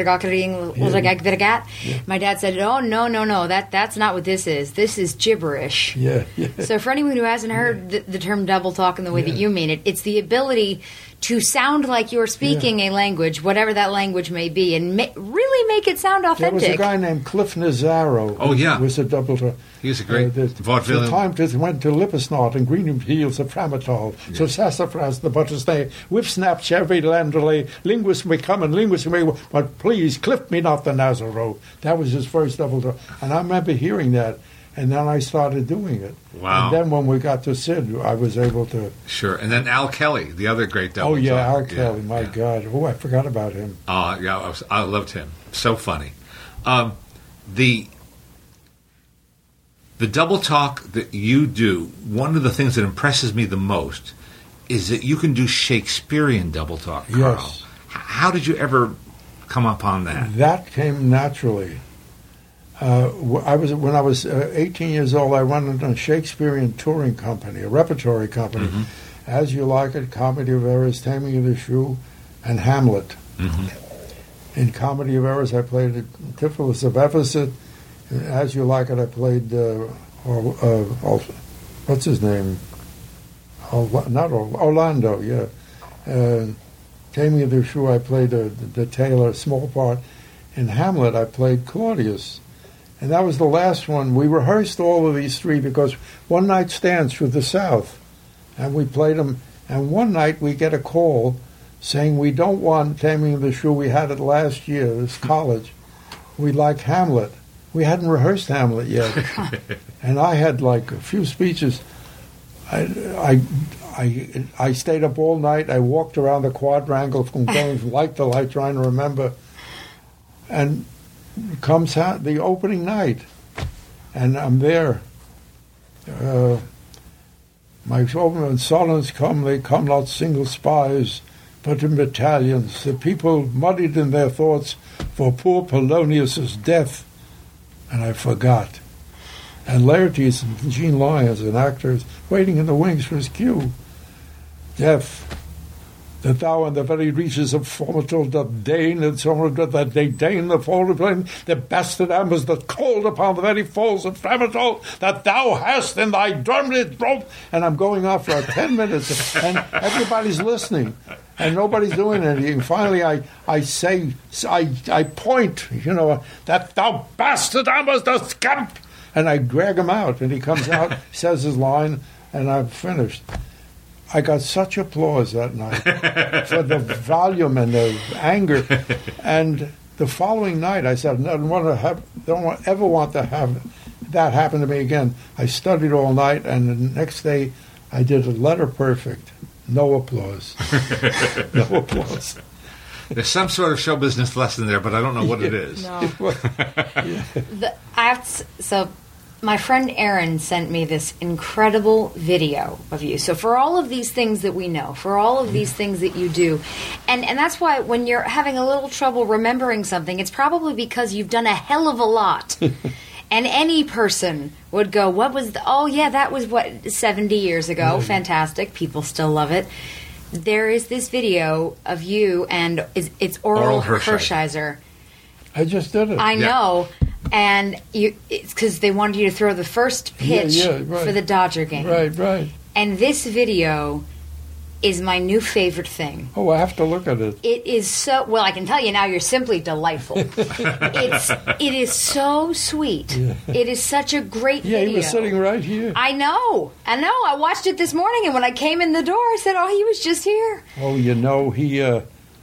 Yeah. My dad said, "Oh no, no, no! That that's not what this is. This is gibberish." Yeah, yeah. So for anyone who hasn't heard the, the term double talk in the way Yeah. that you mean it, it's the ability to sound like you're speaking a language, whatever that language may be, and ma- really make it sound There authentic. was a guy named Cliff Nazaro. Oh, yeah. who was a double talk. He was a great the, vaudevillian. The time to went to Lippersnot and Green Fields of Framatol. So sassafras the butterstay, whip snap cherry landerley, linguist may come and linguist may, but please clip me not the Nazaro. That was his first double talk. And I remember hearing that, and then I started doing it. Wow. And then when we got to Sid, I was able to. Sure. And then Al Kelly, the other great double Oh yeah, Al talk. Kelly, my yeah. God! Oh, I forgot about him. Uh, yeah, I, was, I loved him. So funny. Um, the the double talk that you do, one of the things that impresses me the most is that you can do Shakespearean double talk, Carl. Yes. H- How did you ever come upon that? That came naturally. Uh, wh- I was when I was uh, eighteen years old. I run a Shakespearean touring company, a repertory company. Mhm. As You Like It, Comedy of Errors, Taming of the Shrew, and Hamlet. Mhm. In Comedy of Errors, I played Antipholus of Ephesus. As You Like It, I played uh, or, uh, or, what's his name? Or, not or, Orlando. Yeah. Uh, Taming of the Shrew, I played uh, the, the tailor, small part. In Hamlet, I played Claudius. And that was the last one. We rehearsed all of these three because one night stands through the South. And we played them. And one night we get a call saying we don't want Taming of the Shrew. We had it last year, this college. We like Hamlet. We hadn't rehearsed Hamlet yet. And I had like a few speeches. I, I, I, I stayed up all night. I walked around the quadrangle from going from light to light trying to remember. And comes out the opening night, and I'm there. Uh, my children silence come, they come not single spies, but in battalions. The people muddied in their thoughts for poor Polonius's death, and I forgot. And Laertes and Jean Lyons, an actor, is waiting in the wings for his cue. Death. That thou in the very reaches of Formital doth deign, and so that they deign the fall of flame, the bastard ambers that called upon the very falls of Framatol, that thou hast in thy dormant rope. And I'm going on for ten minutes, and everybody's listening, and nobody's doing anything. Finally, I, I say, I, I point, you know, that thou bastard ambers the scamp, And I drag him out, and he comes out, says his line, and I'm finished. I got such applause that night for the volume and the anger. And the following night, I said, I don't want to have, don't want, ever want to have that happen to me again. I studied all night, and the next day, I did a letter perfect. No applause. No applause. There's some sort of show business lesson there, but I don't know what it is. No. the, I have to, so my friend Erin sent me this incredible video of you. So for all of these things that we know, for all of these things that you do, and, and that's why when you're having a little trouble remembering something, it's probably because you've done a hell of a lot. And any person would go, what was the, oh yeah, that was what, seventy years ago. Mm. Fantastic. People still love it. There is this video of you, and it's, it's Oral, Oral Hershiser. I just did it. I yeah. know. And you, it's because they wanted you to throw the first pitch yeah, yeah, right. for the Dodger game. Right, right. And this video is my new favorite thing. Oh, I have to look at it. It is so, well, I can tell you now, you're simply delightful. it's, it is so sweet. Yeah. It is such a great yeah, video. He was sitting right here. I know. I know. I watched it this morning, and when I came in the door, I said, oh, he was just here. Oh, you know, he uh,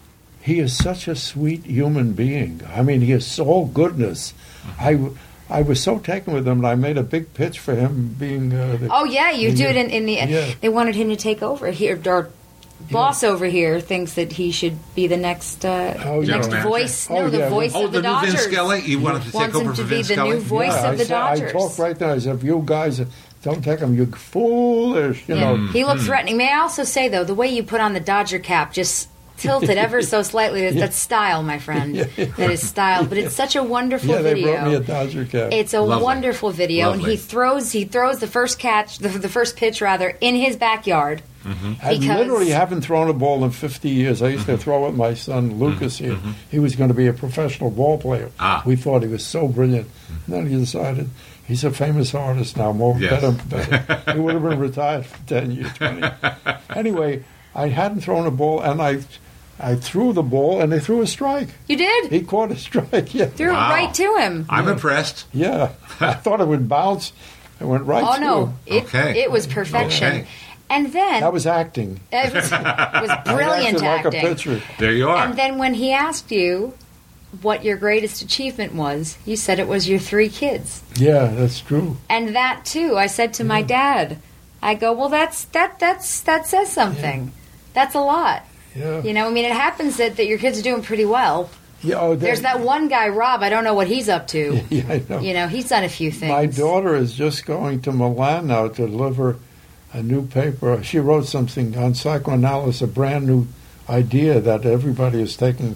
he is such a sweet human being. I mean, he is all goodness. I, I was so taken with him, and I made a big pitch for him being... Uh, the, oh, yeah, you do it in, in the... Yeah. They wanted him to take over here. Our boss yeah. over here thinks that he should be the next uh, oh, next manager. voice. Oh, no, the yeah. voice oh, of the, the Dodgers. new Vin Scully? You wanted to Wants take over him for to Vin be the Scully? new voice yeah, of the I said, Dodgers. I talked right there. I said, if you guys don't take him, you foolish, you yeah. know. He looked threatening. May I also say, though, the way you put on the Dodger cap just... tilted ever so slightly. That's, yeah. that's style, my friend. Yeah, yeah, that is style. But it's such a wonderful yeah, they video. brought me a Dodger cap. It's a Lovely. wonderful video, Lovely. and he throws he throws the first catch, the, the first pitch rather, in his backyard. Mm-hmm. I Because- literally haven't thrown a ball in fifty years. I used to throw with my son Lucas here. Mm-hmm. He was going to be a professional ball player. Ah. We thought he was so brilliant. And then he decided he's a famous artist now. More Yes. better, better. He would have been retired for ten years, twenty. Anyway, I hadn't thrown a ball, and I, I threw the ball, and they threw a strike. You did? He caught a strike. Yeah, Threw Wow. it right to him. I'm impressed. yeah. I thought it would bounce. It went right Oh through no! him. It, Okay. it was perfection. Okay. And then That was acting. it was, it was I brilliant acted like acting. a pitcher. There you are. And then when he asked you what your greatest achievement was, you said it was your three kids. Yeah, that's true. And that too, I said to my dad, I go, well, that's that that's that says something. That's a lot. Yeah. You know, I mean, it happens that, that your kids are doing pretty well. Yeah, oh, that- There's that one guy, Rob. I don't know what he's up to. Yeah, I know. You know, he's done a few things. My daughter is just going to Milan now to deliver a new paper. She wrote something on psychoanalysis, a brand new idea that everybody is taking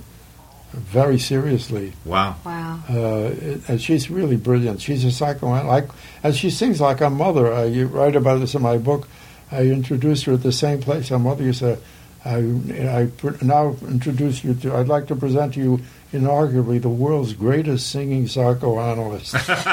very seriously. Wow. Wow. Uh, and she's really brilliant. She's a psychoanalyst. Like, and she sings like her mother. I you write about this in my book. I introduced her at the same place her mother used to. I, I pr- now introduce you to, I'd like to present to you inarguably the world's greatest singing psychoanalyst, Doctor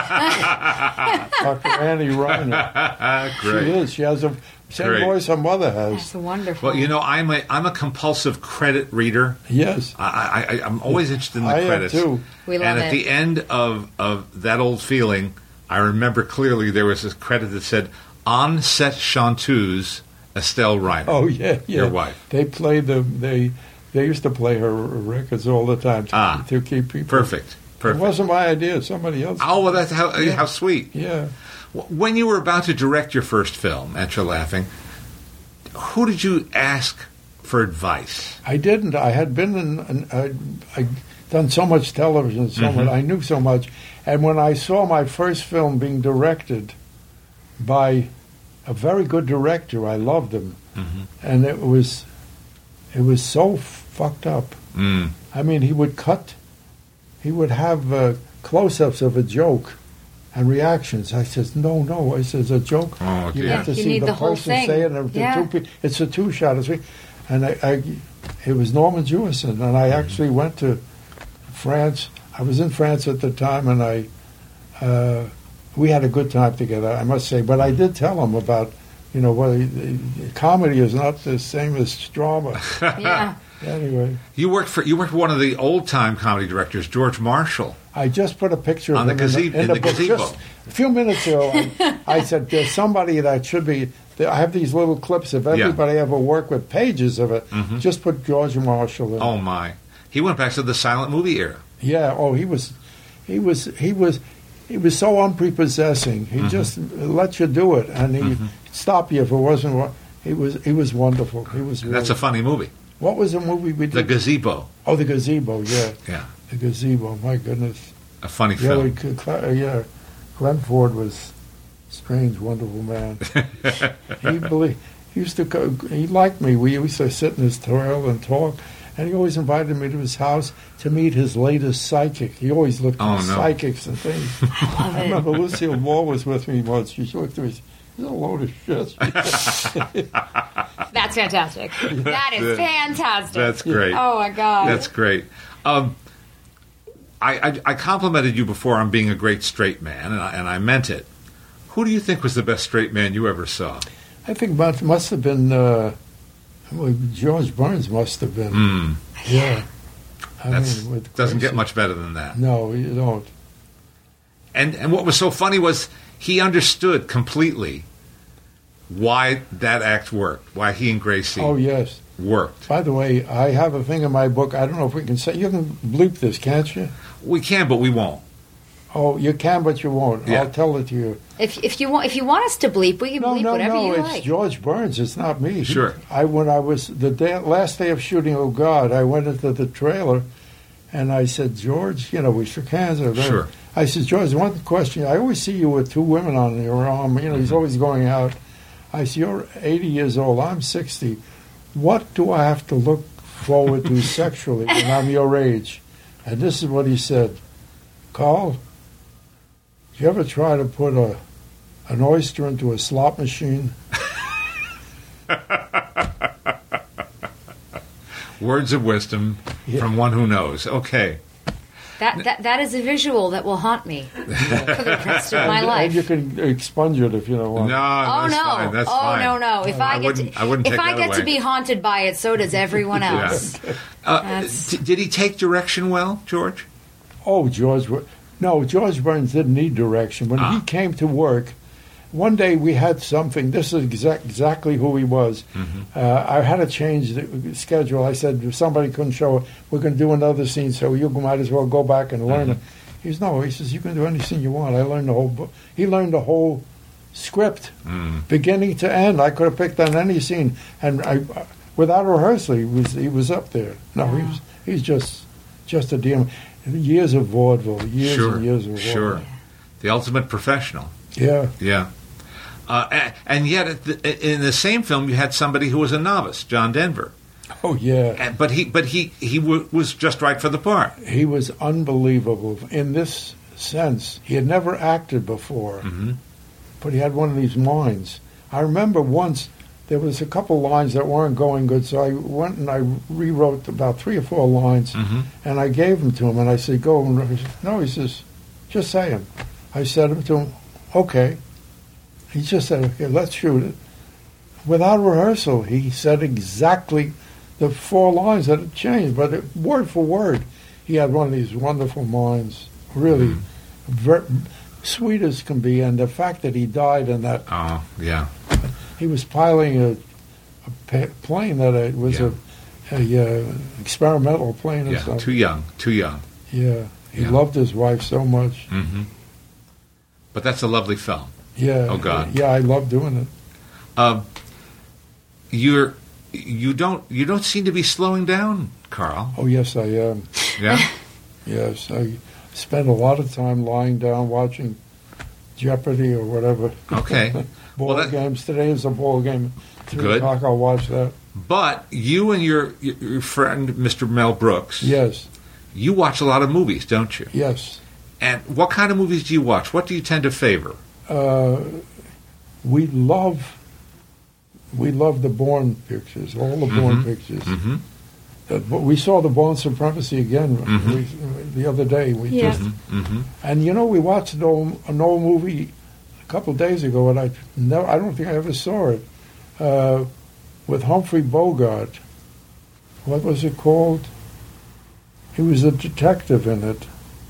Annie Reiner. Great. She is. She has the same Great. voice her mother has. That's wonderful. Well, you know, I'm a I'm a compulsive credit reader. Yes. I, I I'm always interested in the I am credits. too. We love and at it. the end of of that old feeling, I remember clearly there was this credit that said "On set chanteuse Estelle Reiner." Oh yeah, yeah. Your wife. They played the they they used to play her records all the time to, Ah. to keep people. Perfect. Perfect. It wasn't my idea. Somebody else. Oh, well, that's how Yeah. how sweet. Yeah. When you were about to direct your first film, and you're laughing, who did you ask for advice? I didn't. I had been in. in I I done so much television, so Mhm. much. I knew so much, and when I saw my first film being directed by a very good director, I loved him, Mhm. and it was it was so fucked up. Mm. I mean, he would cut. He would have uh, close-ups of a joke and reactions. I says, no, no. I says, a joke. Oh, you dear. have to You see need the, the whole person thing. say it. And the Yeah. two pe- it's a two-shot. It's- And I, I, it was Norman Jewison, and I actually went to France. I was in France at the time, and I, uh, we had a good time together, I must say. But I did tell him about, you know, well, comedy is not the same as drama. yeah. Anyway, You worked for you worked for one of the old time comedy directors, George Marshall. I just put a picture On of the him gaze- in the, in in the the book. gazebo. Just a few minutes ago, I, I said, there's somebody that should be... I have these little clips. If everybody ever worked with pages of it, Mhm. just put George Marshall in. Oh my! He went back to the silent movie era. Yeah, oh, he was... He was... He was... He was so unprepossessing. He Mhm. just let you do it, and he Mhm. stop you if it wasn't... wa- He was... He was wonderful. He was. Really, That's a funny movie. What was the movie we The did? Gazebo. Oh, the gazebo. Yeah, Yeah, the gazebo. My goodness. a funny Yeah, we film. could, Cl- yeah. Glenn Ford was a strange, wonderful man. he believed, he used to go, he liked me. We used to sit in his trail and talk, and he always invited me to his house to meet his latest psychic. He always looked Oh, at no. psychics and things. I love I it. remember Lucille Ball was with me once. She looked at me. He's a load of shit. That's fantastic. That is fantastic. That's great. Oh my god. That's great. Um, I, I, I complimented you before on being a great straight man, and I, and I meant it. Who do you think was the best straight man you ever saw? I think it must have been uh, well, George Burns. Must have been. Mm, Yeah. I that's mean, with doesn't get Gracie- much better than that. No, you don't. And and what was so funny was he understood completely why that act worked, why he and Gracie Oh yes. worked. By the way, I have a thing in my book. I don't know if we can say. You can bleep this, can't you? We can, but we won't. Oh, you can, but you won't. Yeah. I'll tell it to you. If if you want if you want us to bleep, we can No, bleep no, whatever no. you It's like. George Burns. It's not me. He- Sure. I when I was the day, last day of shooting. Oh God! I went into the trailer, and I said, George, you know, we shook hands. or whatever. Sure. I said, George, one question. I always see you with two women on your arm. You know, he's always going out. I said, you're eighty years old. I'm sixty. What do I have to look forward to sexually when I'm your age? And this is what he said. Carl, do you ever try to put a an oyster into a slot machine? Words of wisdom Yeah. from one who knows. Okay. That, that that is a visual that will haunt me for the rest of my and, life. and you can expunge it if you don't No, want. Oh that's no! fine. That's oh fine. no no! If I, I get wouldn't- to, I wouldn't if take I that get away. to be haunted by it, so does everyone else. Uh, That's- d- did he take direction well, George? Oh, George. No, George Burns didn't need direction. When Ah. he came to work, one day we had something. This is exact, exactly who he was. Mm-hmm. Uh, I had to change the schedule. I said, if somebody couldn't show it, we're going to do another scene, so you might as well go back and learn Mm-hmm. it. He says, no. He says, you can do any scene you want. I learned the whole book. He learned the whole script, Mm. beginning to end. I could have picked on any scene, and I, without rehearsal, he was he was up there. No, he was he's just just a deal. Years of vaudeville, years Sure, and years of vaudeville. sure. The ultimate professional. Yeah. Yeah. Uh, a- and yet, at the, in the same film, you had somebody who was a novice, John Denver. Oh yeah. And, but he, but he, he w- was just right for the part. He was unbelievable in this sense. He had never acted before, Mhm. but he had one of these minds. I remember once there was a couple lines that weren't going good, so I went and I rewrote about three or four lines, Mhm. and I gave them to him, and I said, "Go." And he said, no, he says, "Just say them." I said them to him. Okay. He just said, "Okay, let's shoot it." Without rehearsal, he said exactly the four lines that had changed, but it, word for word, he had one of these wonderful minds, really ver- sweet as can be. And the fact that he died in that, Oh, yeah. he was piloting a, a pa- plane that it was Yeah. a, a uh, experimental plane or Yeah. something. Too young. Too young. Yeah, he Yeah. loved his wife so much. hmm But that's a lovely film. Yeah. Oh, God. Yeah, I love doing it. Um, you're, you don't, you don't seem to be slowing down, Carl. Oh yes, I am. Yeah. Yes, I spend a lot of time lying down watching Jeopardy or whatever. Okay. Ball Well, that- games. Today is a ball game. Three Good. o'clock. I'll watch that. But you and your your friend, Mister Mel Brooks, Yes, you watch a lot of movies, don't you? yes. And what kind of movies do you watch? What do you tend to favor? Uh, we love. We love the Bourne pictures. All the Bourne Mhm. pictures. Mm-hmm. Uh, but we saw the Bourne Supremacy again Mhm. we, the other day. We Yeah. just, Mm-hmm. and you know, we watched an old, an old movie a couple of days ago, and I never, I don't think I ever saw it, uh, with Humphrey Bogart. what was it called? He was a detective in it,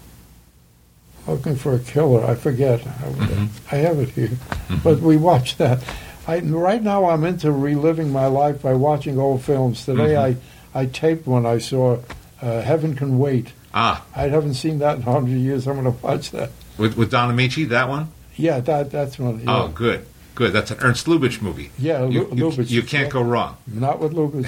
looking for a killer. I forget. Mm-hmm. I have it here. Mm-hmm. But we watched that. I, right now I'm into reliving my life by watching old films. Today Mm-hmm. I, I taped one I saw, uh, Heaven Can Wait. Ah, I haven't seen that in a hundred years. I'm going to watch that. with, with Don Amici, that one? Yeah, that that's one. Yeah. Oh, good. Good. That's an Ernst Lubitsch movie. Yeah, You, Lu- you, Lubitsch, you can't yeah. go wrong. Not with Lucas.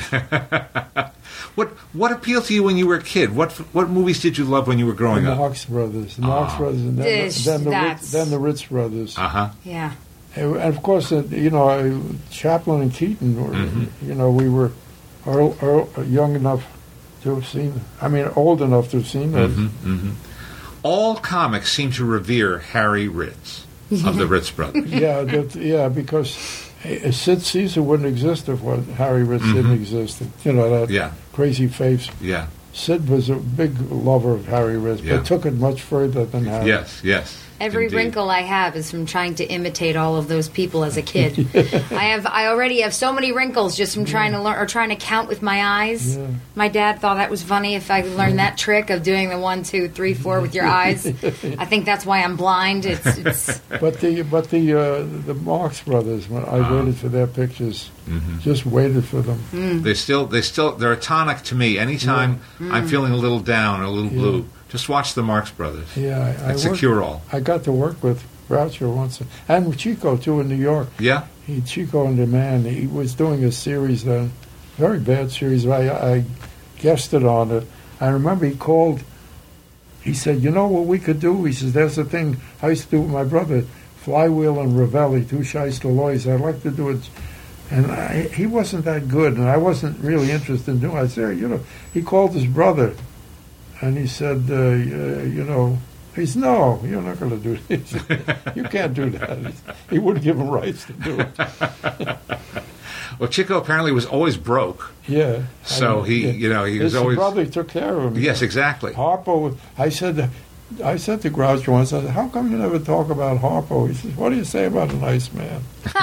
What What appealed to you when you were a kid? What What movies did you love when you were The growing up? Marx Brothers. The Marx Ah. Brothers, and then, This- the, then, the Ritz, that's- then the Ritz Brothers. Uh huh. Yeah. And of course, uh, you know, uh, Chaplin and Keaton were, Mm-hmm. you know, we were earl, earl, young enough to have seen, I mean, old enough to have seen those. Mm-hmm. All comics seem to revere Harry Ritz of the Ritz Brothers. Yeah, that, yeah, because uh, Sid Caesar wouldn't exist if what Harry Ritz didn't exist. You know, that Mm-hmm. Yeah. crazy face. Yeah. Sid was a big lover of Harry Ritz, Yeah. but took it much further than Harry. Yes. Yes. Every Indeed. wrinkle I have is from trying to imitate all of those people as a kid. I have, I already have so many wrinkles just from trying to learn or trying to count with my eyes. Yeah. My dad thought that was funny if I learned that trick of doing the one, two, three, four with your eyes. I think that's why I'm blind. It's, it's But the but the uh, the Marx Brothers, when I Uh-huh. waited for their pictures, Mm-hmm. just waited for them. They still, they still, they're a tonic to me. Anytime I'm feeling a little down or a little Yeah. blue, just watch the Marx Brothers. Yeah, I, I It's a worked- cure-all. I got to work with Groucho once, and with Chico too in New York. Yeah. He Chico and the Man. He was doing a series then, very bad series. I, I guested on it. I remember he called. He said, "You know what we could do?" He says, "There's a thing I used to do with my brother, Flywheel and Ravelli, two Shyster Loys. I'd like to do it." And I, he wasn't that good, and I wasn't really interested in doing it. I said, "You know," he called his brother, and he said, uh, uh, "You know." He said, "No, you're not going to do this. You can't do that." He wouldn't give him rights to do it. Well, Chico apparently was always broke. Yeah. So I mean, he, yeah. you know, he His was always. brother took care of him. Yes, exactly. Harpo, I said, I said to Groucho once, I said, "How come you never talk about Harpo?" He says, "What do you say about a nice man?"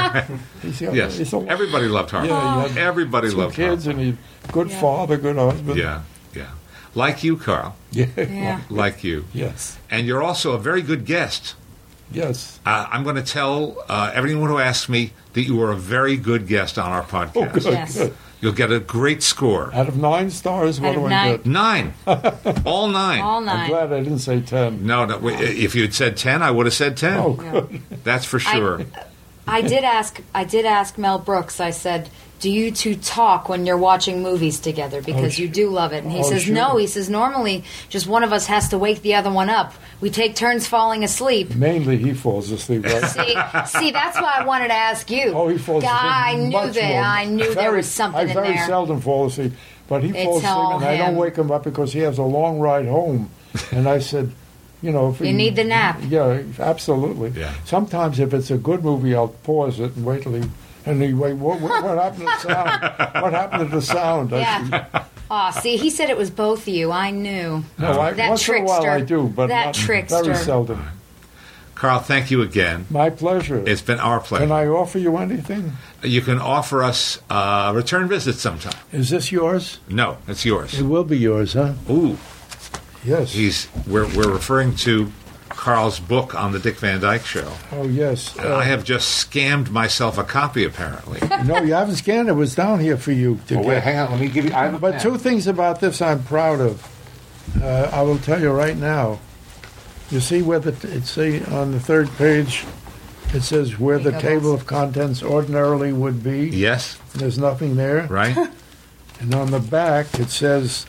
he said, Yes. he said, Everybody loved Harpo. Yeah, he had Everybody two loved kids, Harpo. and he good Yeah. father, good husband. Yeah, yeah. Like you, Carl. Yeah. yeah. Like you. Yes. And you're also a very good guest. Yes. Uh, I'm going to tell uh, everyone who asks me that you are a very good guest on our podcast. Oh, good, Yes. good. You'll get a great score. Out of nine stars, what Out do of I nine. get? Nine. All nine. All I'm nine. glad I didn't say ten. No, no. w- If you had said ten, I would have said ten. Oh, good. That's for sure. I did ask. I did ask Mel Brooks. I said, "Do you two talk when you're watching movies together? Because Oh, you do love it." And he oh, says, sure. "No." He says, "Normally, just one of us has to wake the other one up. We take turns falling asleep." Mainly he falls asleep, right? See, see, that's why I wanted to ask you. Oh, he falls asleep. I knew much that. more. I knew there Very- was something I in very there. seldom fall asleep, but he It's falls asleep, all and I don't him. wake him up because he has a long ride home. And I said, you know, if You he- need the nap. Yeah, absolutely. Yeah. Sometimes if it's a good movie, I'll pause it and wait till he. And he wait. What, what, what happened to the sound? What happened to the sound? I said, Yeah. Oh, see, he said it was both of you. I knew. no, I, That once in a while I trickster. do, but That not, trickster. very seldom. Carl, thank you again. My pleasure. It's been our pleasure. Can I offer you anything? You can offer us a return visit sometime. Is this yours? No, it's yours. It will be yours, huh? Ooh, Yes. he's. We're we're referring to Carl's book on the Dick Van Dyke Show. Oh, yes. And I have just scammed myself a copy, apparently. No, you haven't scanned it. It was down here for you to get. on. Let me give you. I have a But pen. two things about this I'm proud of. Uh, I will tell you right now. You see where the it say on the third page, it says where the Bingo table balls. of contents ordinarily would be. Yes, There's nothing there. right. And on the back it says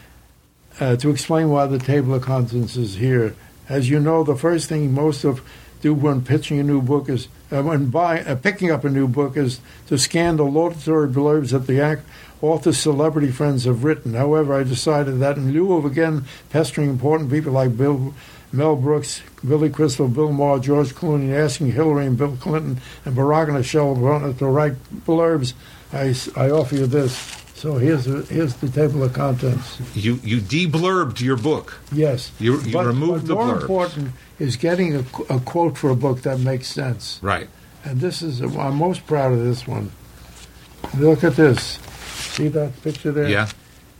uh, to explain why the table of contents is here. As you know, the first thing most of do when pitching a new book is uh, when buy, uh, picking up a new book is to scan the laudatory blurbs that the ac- author's celebrity friends have written. However, I decided that in lieu of again pestering important people like Bill, Mel Brooks, Billy Crystal, Bill Maher, George Clooney, and asking Hillary and Bill Clinton and Barack and Michelle Obama to write blurbs, I, s- I offer you this. So here's the, here's the table of contents. You you de-blurbed your book. Yes. You- you but, removed but the more blurbs. important is getting a, qu- a quote for a book that makes sense. Right. And this is, I'm most proud of this one. Look at this. See that picture there? Yeah.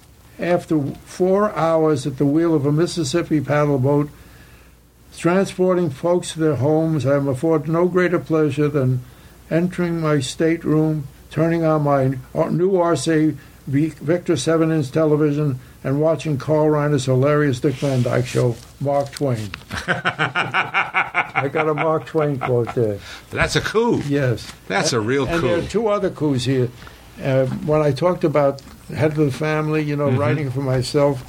after four hours at the wheel of a Mississippi paddle boat, transporting folks to their homes, I am afforded no greater pleasure than entering my stateroom, turning on my new R C Victor seven inch television, and watching Carl Reiner's hilarious Dick Van Dyke Show, Mark Twain. I got a Mark Twain quote there. That's a coup. Yes. That's a real and coup. And there are two other coups here. Uh, when I talked about head of the family, you know, Mm-hmm. writing for myself,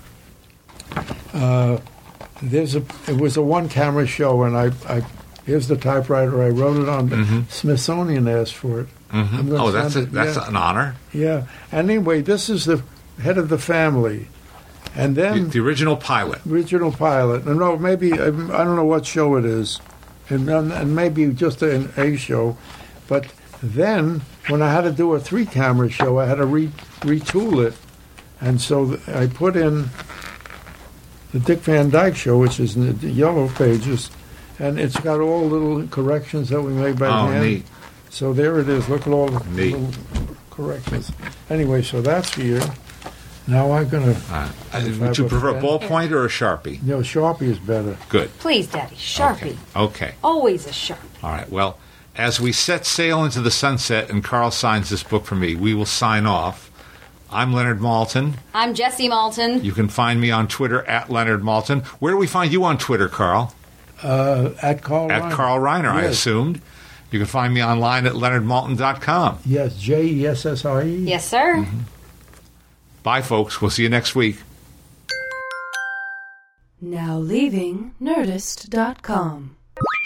uh, there's a it was a one-camera show, and I, I here's the typewriter I wrote it on. Mm-hmm. Smithsonian asked for it. I'm gonna Oh, that's send a, it, that's yeah. an honor. Yeah. And anyway, this is the head of the family. And The, then the original pilot. original pilot. And no, maybe, I don't know what show it is. And, and maybe just an A show. But then, when I had to do a three-camera show, I had to re, retool it. And so I put in the Dick Van Dyke Show, which is in the yellow pages. And it's got all little corrections that we made by Oh, hand. neat. So there it is. Look at all the Neat. little corrections. Anyway, so that's here. Now I'm going to... Uh, If would I you put prefer a pen- ballpoint or a Sharpie? No, Sharpie is better. Good. Please, Daddy, Sharpie. Okay. okay. Always a Sharpie. All right. Well, as we set sail into the sunset and Carl signs this book for me, we will sign off. I'm Leonard Maltin. I'm Jessie Malton. You can find me on Twitter at Leonard Maltin. Where do we find you on Twitter, Carl? Uh, at Carl At Reiner. Carl Reiner, I Yes. assumed. You can find me online at leonard maltin dot com. Yes, J E S S I E. Yes, sir. Mm-hmm. Bye, folks. We'll see you next week. Now leaving Nerdist dot com.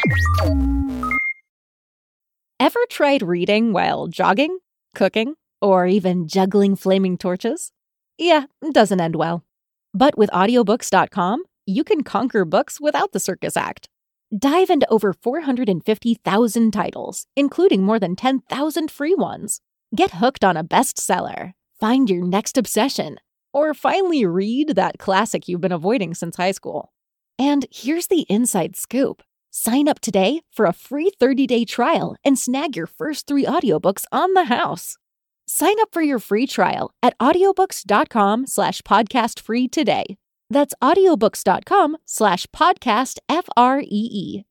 Ever tried reading while jogging, cooking, or even juggling flaming torches? Yeah, it doesn't end well. But with audiobooks dot com, you can conquer books without the circus act. Dive into over four hundred fifty thousand titles, including more than ten thousand free ones. Get hooked on a bestseller, find your next obsession, or finally read that classic you've been avoiding since high school. And here's the inside scoop. Sign up today for a free thirty-day trial and snag your first three audiobooks on the house. Sign up for your free trial at audiobooks dot com slash podcast free today. That's audiobooks dot com slash podcast F R E E.